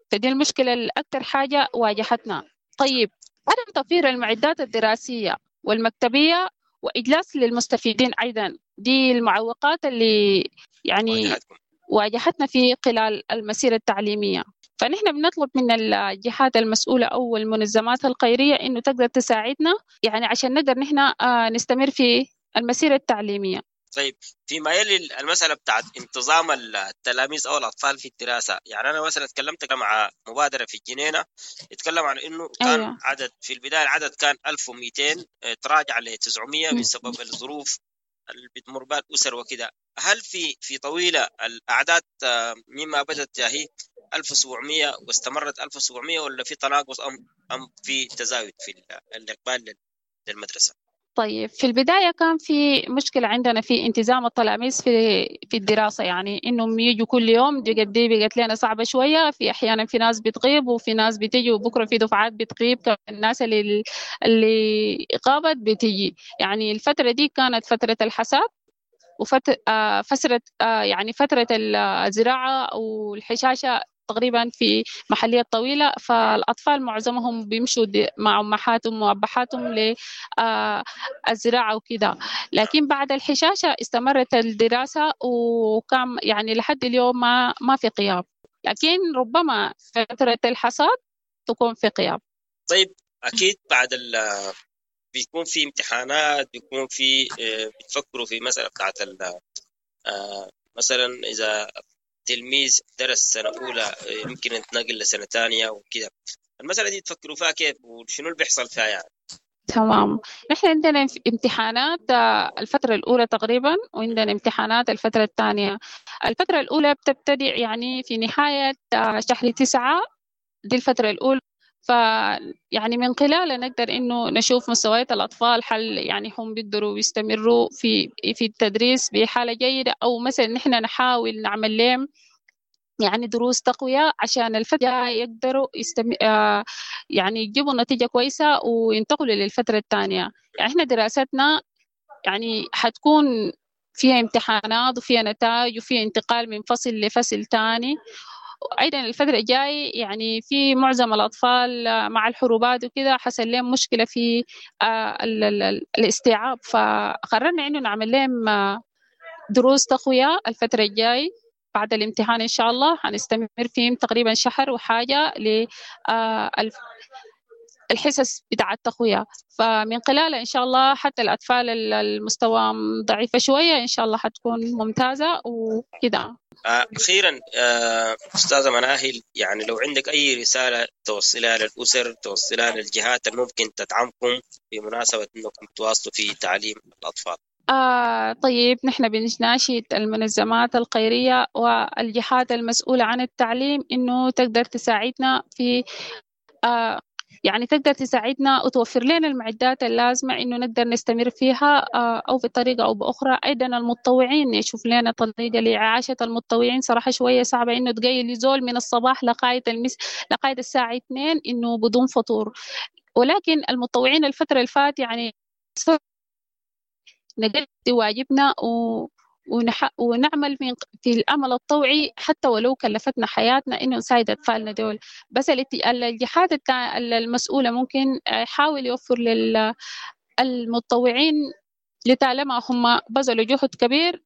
فدي المشكلة الأكثر حاجة واجهتنا. طيب عدم توفير المعدات الدراسية والمكتبية وإجلاس للمستفيدين أيضا، دي المعوقات اللي يعني واجهتنا في خلال المسيرة التعليمية. فنحن بنطلب من الجهات المسؤولة أو المنظمات الخيرية إنه تقدر تساعدنا يعني عشان نقدر نحن نستمر في المسيرة التعليمية. طيب فيما يلي المسألة بتاعت انتظام التلاميذ أو الأطفال في الدراسة، يعني أنا مثلا تكلمت مع مبادرة في الجنينة يتكلم عن إنه كان عدد في البداية العدد كان 1200 تراجع ل 900 بسبب الظروف اللي بتمر بها الأسر وكده. هل في طويلة الأعداد مما بدت هي 1700 واستمرت 1700 ولا في تناقص أم في تزايد في الإقبال للمدرسة؟ طيب في البداية كان في مشكلة عندنا في انتظام التلاميذ في الدراسة، يعني إنهم يجوا كل يوم. دي بقت لنا صعبة شوية، في أحيانا في ناس بتغيب وفي ناس بتيجي، وبكرة في دفعات بتغيب، الناس اللي غابت بتيجي. يعني الفترة دي كانت فترة الحساب وفترة يعني فترة الزراعة والحشاشة تقريبا في محلية طويلة، فالأطفال معظمهم بيمشوا مع أمهاتهم وأبهاتهم للزراعة وكذا. لكن بعد الحشاشة استمرت الدراسة وكان يعني لحد اليوم ما في غياب، لكن ربما فترة الحصاد تكون في غياب. طيب أكيد بعد بيكون في امتحانات، بيكون في بتفكروا في مسألة بتاعت مثلا إذا تلميذ درس سنة أولى يمكن يتنقل لسنة ثانية وكذا، المسألة دي تفكروا فيها كيف وشنو اللي بيحصل فيها يعني؟ تمام. نحن عندنا امتحانات الفترة الأولى تقريبا، وعندنا امتحانات الفترة الثانية. الفترة الأولى بتبتدي يعني في نهاية شهر 9، دي الفترة الأولى. فيعني من خلالها نقدر إنه نشوف مستويات الأطفال، هل يعني هم بيقدروا يستمروا في التدريس بحالة جيدة، أو مثلا نحن نحاول نعمل لهم يعني دروس تقوية عشان الفترة يقدروا يعني يجيبوا نتيجة كويسة وينتقلوا للفترة الثانية. يعني إحنا دراستنا يعني حتكون فيها امتحانات وفيها نتائج وفيها انتقال من فصل لفصل تاني. أيضا الفترة الجاي يعني في معظم الأطفال مع الحروبات وكذا حصل لهم مشكلة في الاستيعاب، فقررنا إنه نعمل لهم دروس تقوية الفترة الجاي بعد الامتحان إن شاء الله. هنستمر فيهم تقريبا شهر وحاجة الحصص بتاع التقوية، فمن خلالها إن شاء الله حتى الأطفال المستوى ضعيفة شوية إن شاء الله حتكون ممتازة وكده. أخيرا أستاذة مناهل، يعني لو عندك أي رسالة توصلها للأسر، توصلها للجهات الممكن تدعمكم بمناسبة أنكم تواصلوا في تعليم الأطفال. طيب نحن بنناشد المنظمات الخيرية والجهات المسؤولة عن التعليم إنه تقدر تساعدنا في يعني تقدر تساعدنا وتوفر لنا المعدات اللازمة إنه نقدر نستمر فيها أو بطريقة أو بأخرى. أيضا المتطوعين يشوف لنا طريقة لإعاشة المتطوعين. صراحة شوية صعبة إنه تقيل يزول من الصباح لغاية الساعة 2 إنه بدون فطور، ولكن المتطوعين الفترة اللي فات يعني نقدر واجبنا ونعمل في الأمل الطوعي حتى ولو كلفتنا حياتنا إنه نساعد أطفالنا دول. بس الجهات المسؤولة ممكن يحاول يوفر للمتطوعين لطالما هم بذلوا جهد كبير،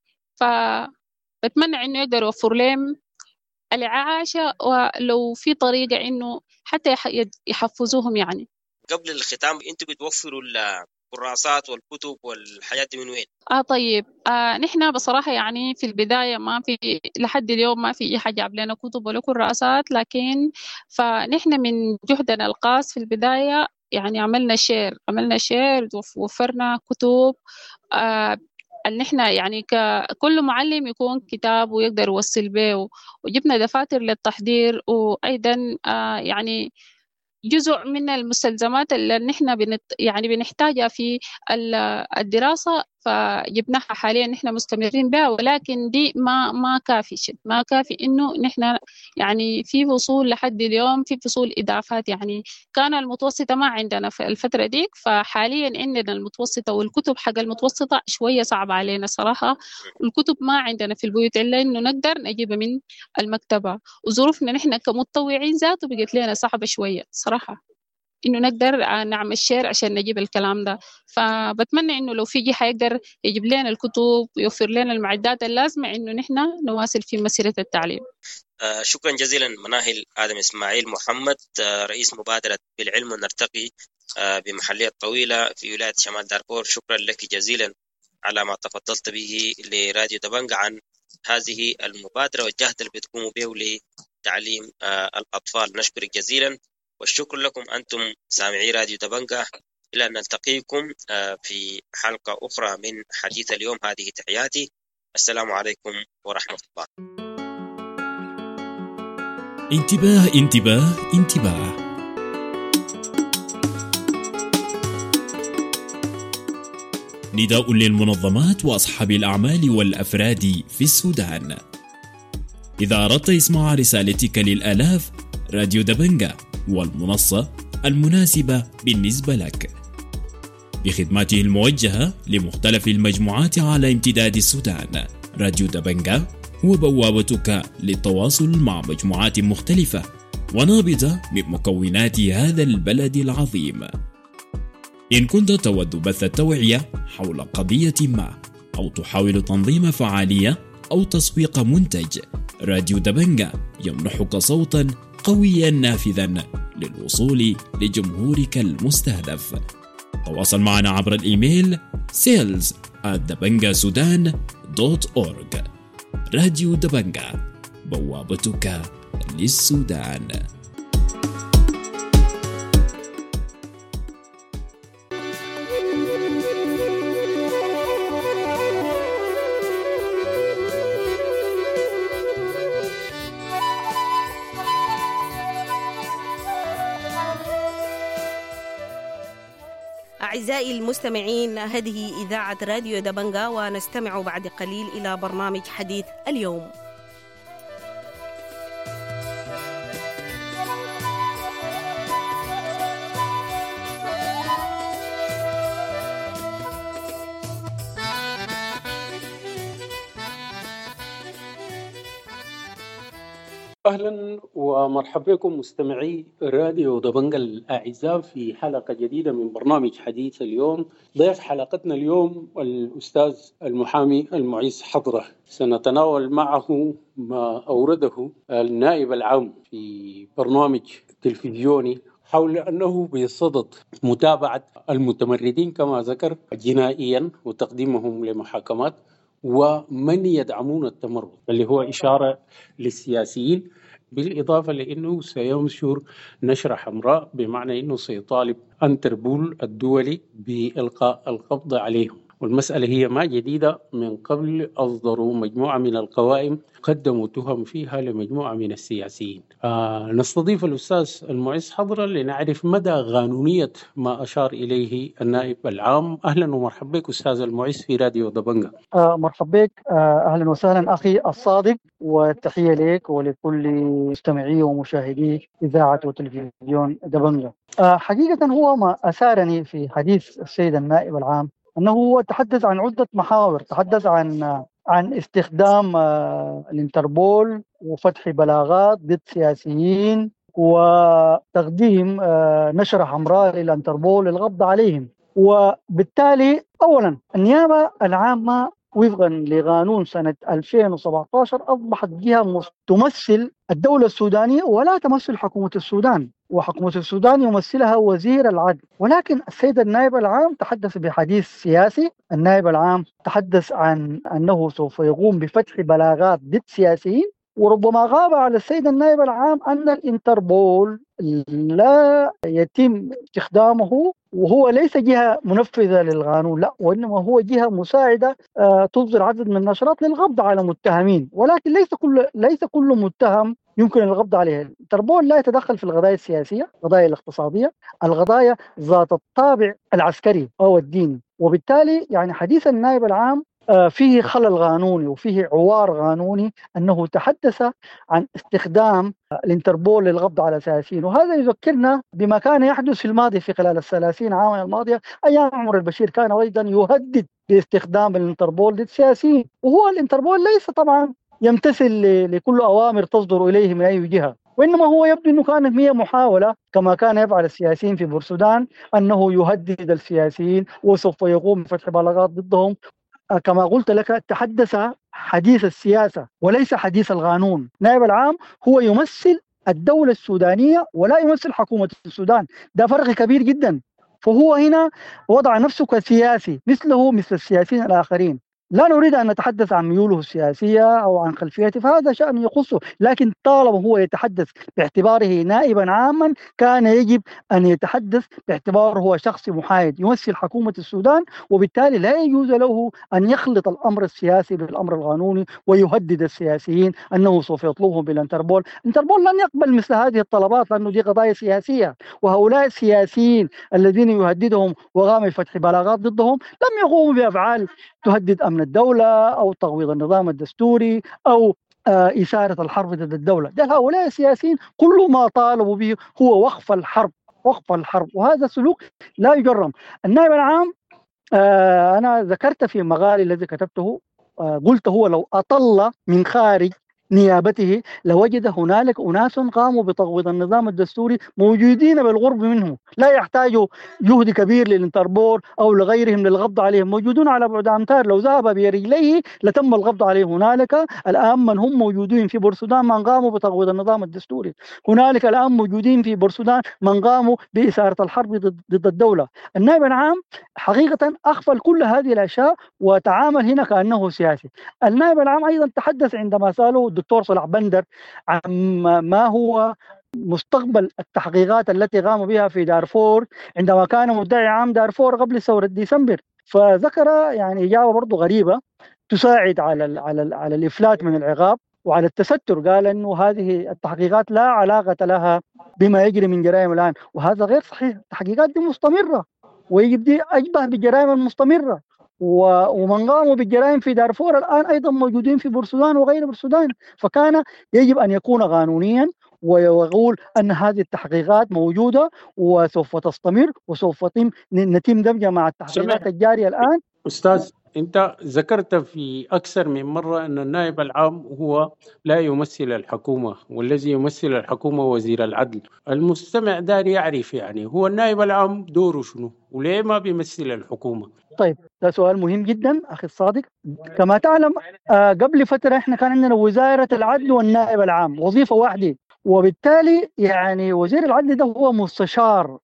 فبتمنى إنه يقدر يوفر لهم الإعاشة، ولو في طريقة إنه حتى يحفزوهم. يعني قبل الختام أنتوا بتوفروا الكراسات والكتب والحاجات دي من وين؟ طيب نحن بصراحة يعني في البداية ما في لحد اليوم ما في حاجة جاب لنا كتب ولا كراسات، لكن فنحن من جهدنا الخاص في البداية يعني عملنا شير ووفرنا كتب ان احنا يعني كل معلم يكون كتاب ويقدر يوصل به، وجبنا دفاتر للتحضير، وايضا يعني جزء من المستلزمات اللي نحن يعني بنحتاجها في الدراسة. فجبناها حاليا نحن مستمرين بها، ولكن دي ما كافي ما كافي إنه نحن يعني في فصول لحد اليوم، في فصول إضافات. يعني كان المتوسطة ما عندنا في الفترة ديك، فحاليا عندنا المتوسطة، والكتب حق المتوسطة شوية صعبة علينا صراحة. الكتب ما عندنا في البيوت إلا إنه نقدر نجيبها من المكتبة، وظروفنا نحن كمتطوعين ذاته بقت لنا صعبة شوية صراحة إنه نقدر نعمل شير عشان نجيب الكلام ده. فبتمنى إنه لو في جهة يقدر يجيب لنا الكتب ويوفر لنا المعدات اللازمة إنه نحن نواصل في مسيرة التعليم. شكرا جزيلا مناهل آدم إسماعيل محمد، رئيس مبادرة بالعلم ونرتقي بمحلية طويلة في ولاية شمال دارفور. شكرا لك جزيلا على ما تفضلت به لراديو دبنجة عن هذه المبادرة والجهد اللي بتقوموا به لتعليم الأطفال. نشكرك جزيلا، والشكر لكم أنتم سامعي راديو دبنجة. إلى أن نلتقيكم في حلقة أخرى من حديث اليوم. هذه تحياتي، السلام عليكم ورحمة الله. انتباه انتباه انتباه، نداء للمنظمات وأصحاب الأعمال والأفراد في السودان. إذا أردت إسماع رسالتك للآلاف، راديو دبنجة والمنصة المناسبة بالنسبة لك بخدماته الموجهة لمختلف المجموعات على امتداد السودان. راديو دبنجة هو بوابتك للتواصل مع مجموعات مختلفة ونابضة من مكونات هذا البلد العظيم. إن كنت تود بث التوعية حول قضية ما، أو تحاول تنظيم فعالية أو تسويق منتج، راديو دبنجة يمنحك صوتا قويا نافذا للوصول لجمهورك المستهدف. تواصل معنا عبر الإيميل sales@dabangaSudan.org. راديو دبنجة، بوابتك للسودان. أعزائي المستمعين، هذه إذاعة راديو دبنجة، ونستمع بعد قليل إلى برنامج حديث اليوم. أهلا ومرحبا بكم مستمعي راديو دبنجة الأعزاء في حلقة جديدة من برنامج حديث اليوم. ضيف حلقتنا اليوم الأستاذ المحامي المعز حضرة. سنتناول معه ما أورده النائب العام في برنامج تلفزيوني حول أنه بصدد متابعة المتمردين كما ذكر جنائيا وتقديمهم لمحاكمات، ومن يدعمون التمرد اللي هو إشارة للسياسيين، بالإضافة لأنه سينشر نشرة حمراء بمعنى أنه سيطالب انتربول الدولي بإلقاء القبض عليهم. والمسألة هي ما جديدة، من قبل أصدروا مجموعة من القوائم قدموا تهم فيها لمجموعة من السياسيين. نستضيف الأستاذ المعز حضرة لنعرف مدى قانونية ما أشار إليه النائب العام. أهلا ومرحبا بك أستاذ المعز في راديو دبنجة. مرحبا بك، أهلا وسهلا أخي الصادق، والتحية لك ولكل مستمعي ومشاهدي إذاعة وتلفزيون دبنجة. حقيقة هو ما أثارني في حديث السيد النائب العام أنه هو تحدث عن عدة محاور، تحدث عن استخدام الانتربول وفتح بلاغات ضد سياسيين وتقديم نشرة حمراء للانتربول للقبض عليهم. وبالتالي أولا النيابة العامة وفقا لقانون سنة 2017 أصبحت جهة تمثل الدولة السودانية ولا تمثل حكومة السودان، وحكومة السودان يمثلها وزير العدل. ولكن السيد النائب العام تحدث بحديث سياسي. النائب العام تحدث عن أنه سوف يقوم بفتح بلاغات ضد سياسيين، وربما غاب على السيد النائب العام أن الانتربول لا يتم استخدامه وهو ليس جهة منفذة للقانون، لا، وإنما هو جهة مساعدة تصدر عدد من النشرات للقبض على متهمين، ولكن ليس كل متهم يمكن القبض عليه. الانتربول لا يتدخل في القضايا السياسية، القضايا الاقتصادية، القضايا ذات الطابع العسكري أو الديني. وبالتالي يعني حديث النائب العام فيه خلل قانوني وفيه عوار قانوني أنه تحدث عن استخدام الانتربول للقبض على سياسيين، وهذا يذكرنا بما كان يحدث في الماضي في خلال ال30 عاما الماضية. أيام عمر البشير كان أيضا يهدد باستخدام الانتربول للسياسيين، وهو الانتربول ليس طبعا يمتثل لكل أوامر تصدر إليه من أي جهة، وإنما هو يبدو أنه كانت هي محاولة كما كان يفعل السياسيين في بورسودان أنه يهدد السياسيين وسوف يقوم بفتح بلاغات ضدهم. كما قلت لك تحدث حديث السياسة وليس حديث القانون. نائب العام هو يمثل الدولة السودانية ولا يمثل حكومة السودان، ده فرق كبير جدا. فهو هنا وضع نفسه كسياسي مثل السياسيين الآخرين. لا نريد أن نتحدث عن ميوله السياسية أو عن خلفيته، فهذا شأن يخصه، لكن طالما هو يتحدث باعتباره نائبا عاما كان يجب أن يتحدث باعتباره هو شخص محايد يمثل حكومة السودان، وبالتالي لا يجوز له أن يخلط الأمر السياسي بالأمر القانوني ويهدد السياسيين أنه سوف يطلبهم بالانتربول. الانتربول لن يقبل مثل هذه الطلبات لأنه دي قضايا سياسية، وهؤلاء السياسيين الذين يهددهم وقام بفتح بلاغات ضدهم لم يقوموا بأفعال تهدد أمن الدولة أو تغويض النظام الدستوري أو إثارة الحرب ضد الدولة. ده هؤلاء السياسيين كل ما طالبوا به هو وقف الحرب، وهذا سلوك لا يجرم. النائب العام أنا ذكرت في مقالي الذي كتبته، قلت هو لو أطل من خارج نيابته لوجد هنالك أناس قاموا بتغويض النظام الدستوري موجودين بالقرب منه، لا يحتاجوا جهد كبير للانتربول أو لغيرهم للقبض عليهم، موجودون على بعد أمتار، لو ذهب برجليه لتم القبض عليه هنالك. الآن من هم موجودين في بورسودان من قاموا بتغويض النظام الدستوري، هنالك الآن موجودين في بورسودان من قاموا بإثارة الحرب ضد الدولة. النائب العام حقيقة أغفل كل هذه الأشياء وتعامل هنا كأنه سياسي. النائب العام أيضا تحدث عندما سأله الدكتور صلاح بندر عن ما هو مستقبل التحقيقات التي قام بها في دارفور عندما كان مدعي عام دارفور قبل ثورة ديسمبر، فذكر يعني إجابة برضو غريبة تساعد على الإفلات من العقاب وعلى التستر. قال أنه هذه التحقيقات لا علاقة لها بما يجري من جرائم الآن، وهذا غير صحيح. التحقيقات دي مستمرة ويجب دي أشبه بالجرائم المستمرة، ومن قاموا بالجرائم في دارفور الآن أيضا موجودين في بورسودان وغير بورسودان، فكان يجب أن يكون قانونيا ويقول أن هذه التحقيقات موجودة وسوف تستمر وسوف نتم دمجها مع التحقيقات الجارية الآن. أستاذ، أنت ذكرت في أكثر من مرة أن النائب العام هو لا يمثل الحكومة، والذي يمثل الحكومة وزير العدل. المستمع داري يعرف يعني هو النائب العام دوره شنو وليه ما بيمثل الحكومة؟ طيب، ده سؤال مهم جدا أخي الصادق. كما تعلم قبل فترة إحنا كان عندنا وزارة العدل والنائب العام وظيفة واحدة، وبالتالي يعني وزير العدل ده هو مستشار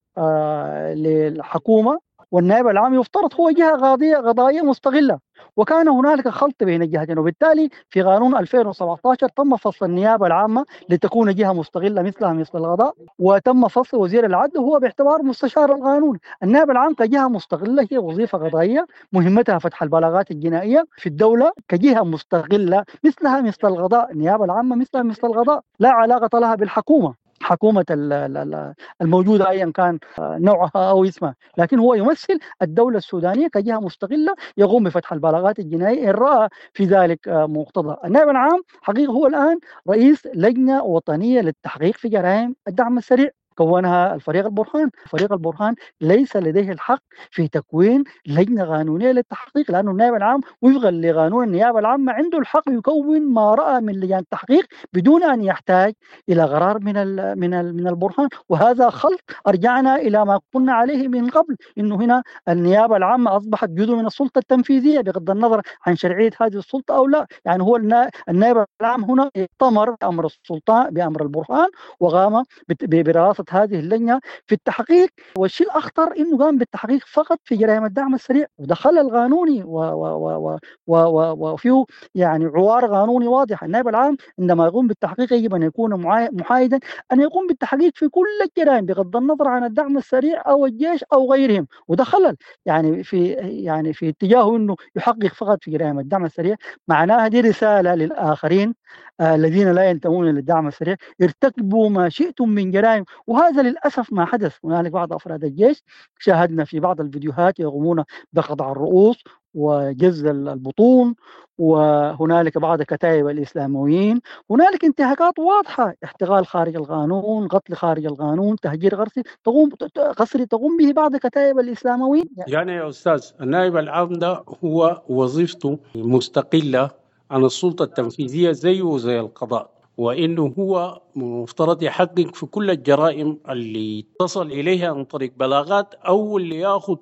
للحكومة، والنائب العام يفترض هو جهة قضائية مستقلة، وكان هنالك خلط بين الجهتين. وبالتالي في قانون 2017 تم فصل النيابة العامة لتكون جهة مستقلة مثلها مثل القضاء، وتم فصل وزير العدل هو باعتبار مستشار القانون. النائب العام كجهة مستقلة هي وظيفة قضائية مهمتها فتح البلاغات الجنائية في الدولة كجهة مستقلة مثلها مثل القضاء. النيابة العامة مثلها مثل القضاء، لا علاقة لها بالحكومة، حكومة الموجودة أيا كان نوعها أو اسمها، لكن هو يمثل الدولة السودانية كجهة مستقلة يقوم بفتح البلاغات الجنائية إن رأى في ذلك مقتضى. النائب العام حقيقة هو الآن رئيس لجنة وطنية للتحقيق في جرائم الدعم السريع كونها الفريق البرهان. فريق البرهان ليس لديه الحق في تكوين لجنة قانونية للتحقيق، لأنه النائب العام وفقا لقانون النيابة العامة عنده الحق يكون ما رأى من لجان التحقيق بدون أن يحتاج إلى قرار من البرهان، وهذا خلط أرجعنا إلى ما كنا عليه من قبل، إنه هنا النيابة العامة أصبحت جزء من السلطة التنفيذية بغض النظر عن شرعية هذه السلطة أو لا. يعني هو النائب العام هنا ائتمر بأمر السلطان بأمر البرهان وقام برئاسة خصصت هذه اللجنة في التحقيق، والشيء الأخطر إنه قام بالتحقيق فقط في جرائم الدعم السريع، وده خلل قانوني وفيه يعني عوار قانوني واضح. النائب العام عندما يقوم بالتحقيق يجب أن يكون محايدا، أن يقوم بالتحقيق في كل الجرائم بغض النظر عن الدعم السريع أو الجيش أو غيرهم، وده خلل يعني في اتجاهه إنه يحقق فقط في جرائم الدعم السريع. معناها دي رسالة للآخرين الذين لا ينتمون للدعم السريع، ارتكبوا ما شئتم من جرائم، وهذا للأسف ما حدث. هنالك بعض أفراد الجيش شاهدنا في بعض الفيديوهات يقومون بقطع الرؤوس وجز البطون، وهنالك بعض كتائب الإسلاميين، هنالك انتهاكات واضحة، احتغال خارج القانون، قتل خارج القانون، تهجير قسري تقوم به بعض كتائب الإسلاميين. يعني يا أستاذ النائب العام ده هو وظيفته مستقلة عن السلطة التنفيذية زيه زي القضاء، وإنه هو مفترض يحقق في كل الجرائم اللي تصل إليها عن طريق بلاغات أو اللي يأخذ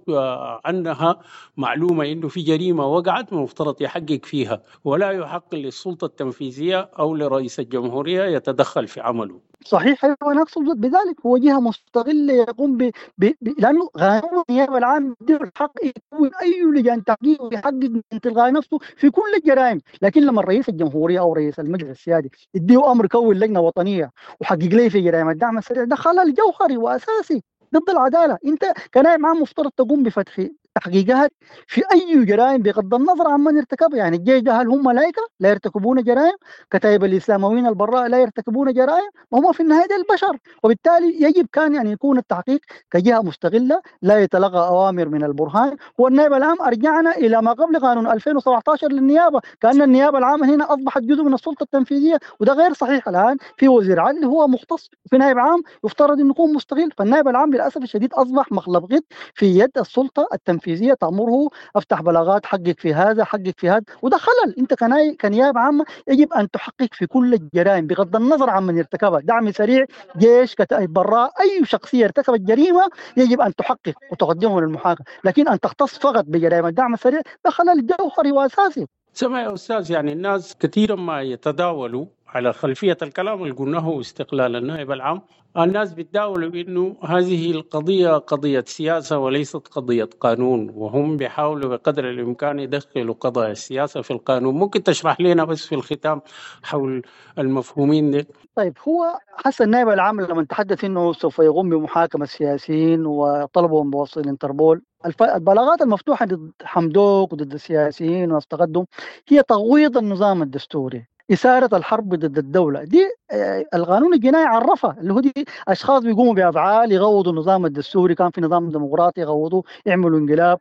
عنها معلومة إنه في جريمة وقعت مفترض يحقق فيها، ولا يحق للسلطة التنفيذية أو لرئيس الجمهورية يتدخل في عمله. صحيح، أنا أقصد بذلك هو جهة مستقلة يقوم لأنه قانون النيابة العامة يدير الحق يكون أي لجان تحقيق ويحقق من تلقاء نفسه في كل الجرائم، لكن لما رئيس الجمهورية أو رئيس المجلس السيادي يديه أمر كون لجنة وطنية وحقق لي في جرائم الدعم السريع، ده خلل جوهري وأساسي ضد العدالة. أنت كنائب عام مفترض تقوم بفتح تحقيقات في أي جرائم بغض النظر عن من ارتكبها. يعني الجيش ده هل هم ملائكة لا يرتكبون جرائم؟ كتائب الإسلاميين البراء لا يرتكبون جرائم؟ وهم في النهاية البشر، وبالتالي يجب كان يعني يكون التحقيق كجهة مستقلة لا يتلقى أوامر من البرهان. والنائب العام أرجعنا إلى ما قبل قانون 2017 للنيابة، كأن النيابة العامة هنا أصبحت جزء من السلطة التنفيذية، وده غير صحيح. الآن في وزير عدل هو مختص، في نائب عام يفترض أن يكون مستقل، فالنائب العام للأسف الشديد أصبح مخلب غد في يد السلطة التنفيذية، تأمره افتح بلاغات، حقق في هذا، حقق في هذا، وده خلل. انت كنيابة عامة يجب ان تحقق في كل الجرائم بغض النظر عن من ارتكبها، دعم سريع، جيش، كتائب براء، اي شخصية ارتكبت جريمة يجب ان تحقق وتقدمه للمحاكمة، لكن ان تختص فقط بجرائم الدعم السريع ده خلل جوهري واساسي. سمع يا أستاذ، يعني الناس كثيرا ما يتداولوا على خلفية الكلام اللي قلناه استقلال النائب العام، الناس بيتداولوا إنه هذه القضية قضية سياسة وليست قضية قانون، وهم بيحاولوا بقدر الإمكان يدخلوا قضايا السياسة في القانون. ممكن تشرح لنا بس في الختام حول المفهومين دي؟ طيب، هو حسن النائب العام لما تحدث إنه سوف يقوم بمحاكمة السياسيين وطلبهم بوصل الانتربول، البلاغات المفتوحة ضد حمدوك وضد السياسيين والتقدم هي تغويض النظام الدستوري، إثارة الحرب ضد الدولة. دي القانون الجنائي عرفها، اللي هو دي أشخاص بيقوموا بأفعال يغوضوا النظام الدستوري، كان في نظام ديمقراطي يغوضوه، يعملوا انقلاب،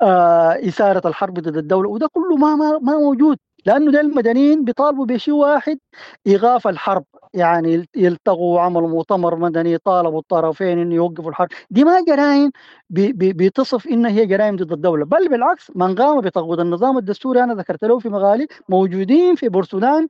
إثارة الحرب ضد الدولة، وده كله ما موجود، لأنه ده المدنيين بيطالبوا بشيء واحد، إيقاف الحرب. يعني يلتقوا وعملوا مؤتمر مدني طالبوا الطرفين إنه يوقفوا الحرب. دي ما جرائم بتصف إنها هي جرائم ضد الدولة، بل بالعكس من قام بتغويض النظام الدستوري أنا ذكرت له في مقالي موجودين في بورسودان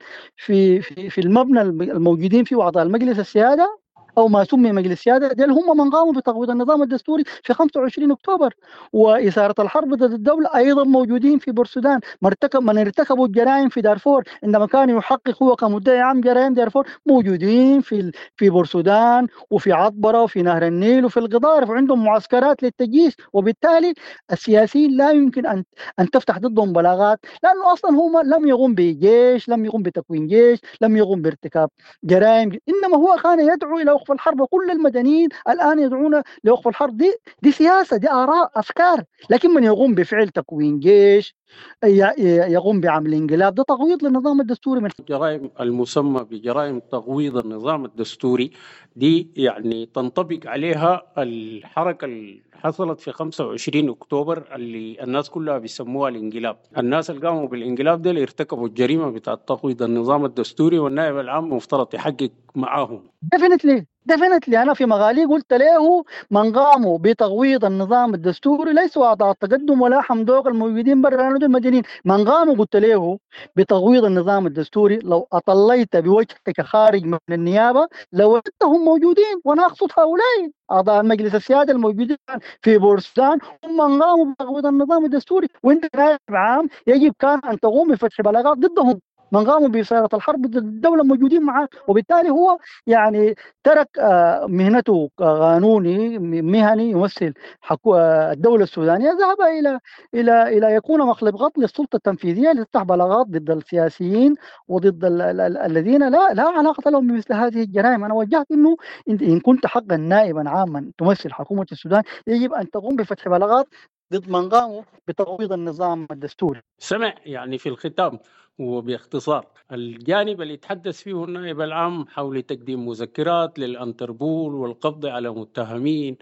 في المبنى الموجودين فيه أعضاء المجلس السيادة أو ما سمي مجلس السيادة، ديل هم من قاموا بتغويض النظام الدستوري في 25 أكتوبر، وإثارة الحرب ضد الدولة أيضا موجودين في بورسودان. من ارتكبوا الجرائم في دارفور عندما كان يحقق هو كمدعي عام جرائم دارفور موجودين في بورسودان وفي عطبرة وفي نهر النيل وفي القضارف، وعندهم معسكرات للتجيش. وبالتالي السياسيين لا يمكن أن تفتح ضدهم بلاغات، لأنه أصلا هم لم يقوم بجيش، لم يقوم بتكوين جيش، لم يقوم بارتكاب جرائم، إنما هو كان يدعو إلى وقف الحرب. وكل المدنيين الآن يدعون لوقف الحرب. دي سياسة، دي آراء، أفكار، لكن من يقوم بفعل تكوين جيش، يقوم بعمل انقلاب، ده تغويض للنظام الدستوري. من الجرائم المسمى بجرائم تغويض النظام الدستوري دي يعني تنطبق عليها الحركة اللي حصلت في 25 أكتوبر اللي الناس كلها بيسموها الانقلاب. الناس اللي قاموا بالانقلاب ده اللي ارتكبوا الجريمة بتاع تغويض النظام الدستوري، والنائب العام مفترض يحقق معاهم. ديفينتلي أنا في مقالي قلت له من قاموا بتغويض النظام الدستوري ليسوا أعضاء التقدم ولا حمدوك الموجودين برا، لأنه دول المدنيين. من قاموا قلت له بتغويض النظام الدستوري لو أطليت بوجهك خارج من النيابة لو هم موجودين، وأنا أقصد هؤلاء أعضاء المجلس السيادي الموجودين في بورسودان هم من قاموا بتغويض النظام الدستوري، وأنت نائب عام يجب كان أن تقوم بفتح بلاغات ضدهم. من قاموا بصياغة الحرب ضد الدولة موجودين معاه، وبالتالي هو يعني ترك مهنته قانوني مهني يمثل الدولة السودانية، ذهب إلى يكون مخلب غط للسلطة التنفيذية لتفتح بلاغات ضد السياسيين وضد الذين لا علاقة لهم بمثل هذه الجرائم. أنا وجهت إنه إن كنت حقا نائبا عاما تمثل حكومة السودان يجب أن تقوم بفتح بلاغات ضد من قاموا بتغويض النظام الدستوري. سمع يعني في الختام وباختصار الجانب اللي يتحدث فيه النائب العام حول تقديم مذكرات للأنتربول والقبض على متهمين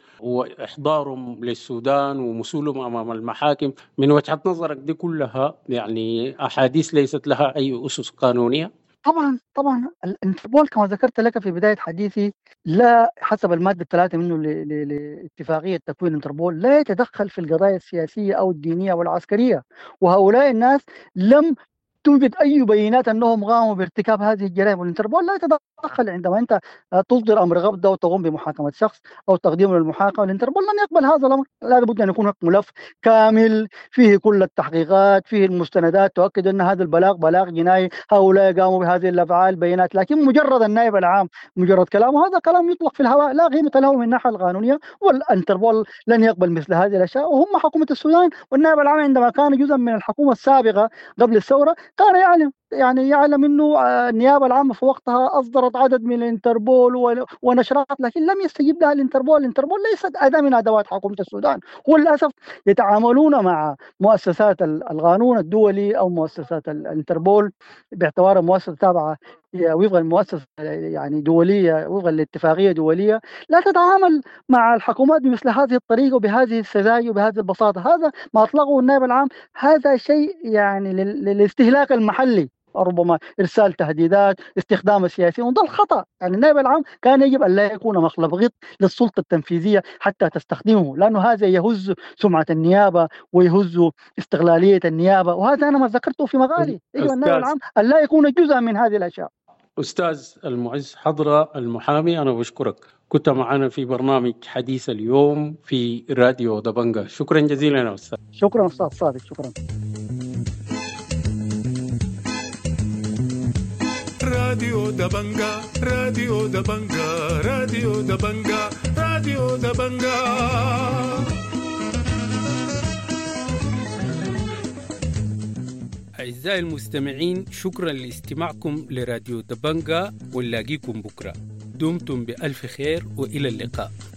وإحضارهم للسودان ومسؤولهم أمام المحاكم، من وجهة نظرك دي كلها يعني أحاديث ليست لها أي أسس قانونية؟ طبعا الانتربول كما ذكرت لك في بداية حديثي لا حسب المادة 3 منه لاتفاقية تكوين الانتربول لا يتدخل في القضايا السياسية أو الدينية والعسكرية، وهؤلاء الناس لم توجد أي بينات أنهم قاموا بارتكاب هذه الجرائم، والانتربول لا يتدخل عندما أنت تصدر أمر قبضة وتقوم بمحاكمة شخص أو تقديمه للمحاكمة. الانتربول لن يقبل هذا الأمر، لا بد أن يكون ملف كامل فيه كل التحقيقات، فيه المستندات تؤكد أن هذا البلاغ بلاغ جنائي، هؤلاء قاموا بهذه الأفعال، بيانات. لكن مجرد النائب العام مجرد كلامه هذا كلام يطلق في الهواء لا قيمة له من الناحية القانونية، والانتربول لن يقبل مثل هذه الأشياء. وهم حكومة السودان والنائب العام عندما كان جزءا من الحكومة السابقة قبل الثورة كان يعلم انه النيابه العامه في وقتها اصدرت عدد من الانتربول ونشرات، لكن لم يستجيب لها الانتربول ليست اداه من ادوات حكومه السودان. وللاسف يتعاملون مع مؤسسات القانون الدولي او مؤسسات الانتربول باعتبارها مؤسسه تابعه وفق المؤسسه يعني دوليه وفق الاتفاقيه دوليه، لا تتعامل مع الحكومات بمثل هذه الطريقه وبهذه السذاجه وبهذه البساطه. هذا ما اطلقه النائب العام هذا شيء يعني للاستهلاك المحلي، ربما إرسال تهديدات، استخدام السياسيين، وده الخطأ. يعني النائب العام كان يجب أن لا يكون مخلب غط للسلطة التنفيذية حتى تستخدمه، لأنه هذا يهز سمعة النيابة ويهز استقلالية النيابة، وهذا أنا ما ذكرته في مقالي. يجب النائب العام أن لا يكون جزءا من هذه الأشياء. أستاذ المعز حضرة المحامي، أنا بشكرك، كنت معنا في برنامج حديث اليوم في راديو دبنجا. شكرا جزيلا يا أستاذ. شكرا أستاذ صادق، شكرا. راديو دبنجا راديو دبنجا راديو دبنجا راديو دبنجا. أعزائي المستمعين، شكرا لاستماعكم لراديو دبنجا، ونلاقيكم بكرة. دمتم بألف خير وإلى اللقاء.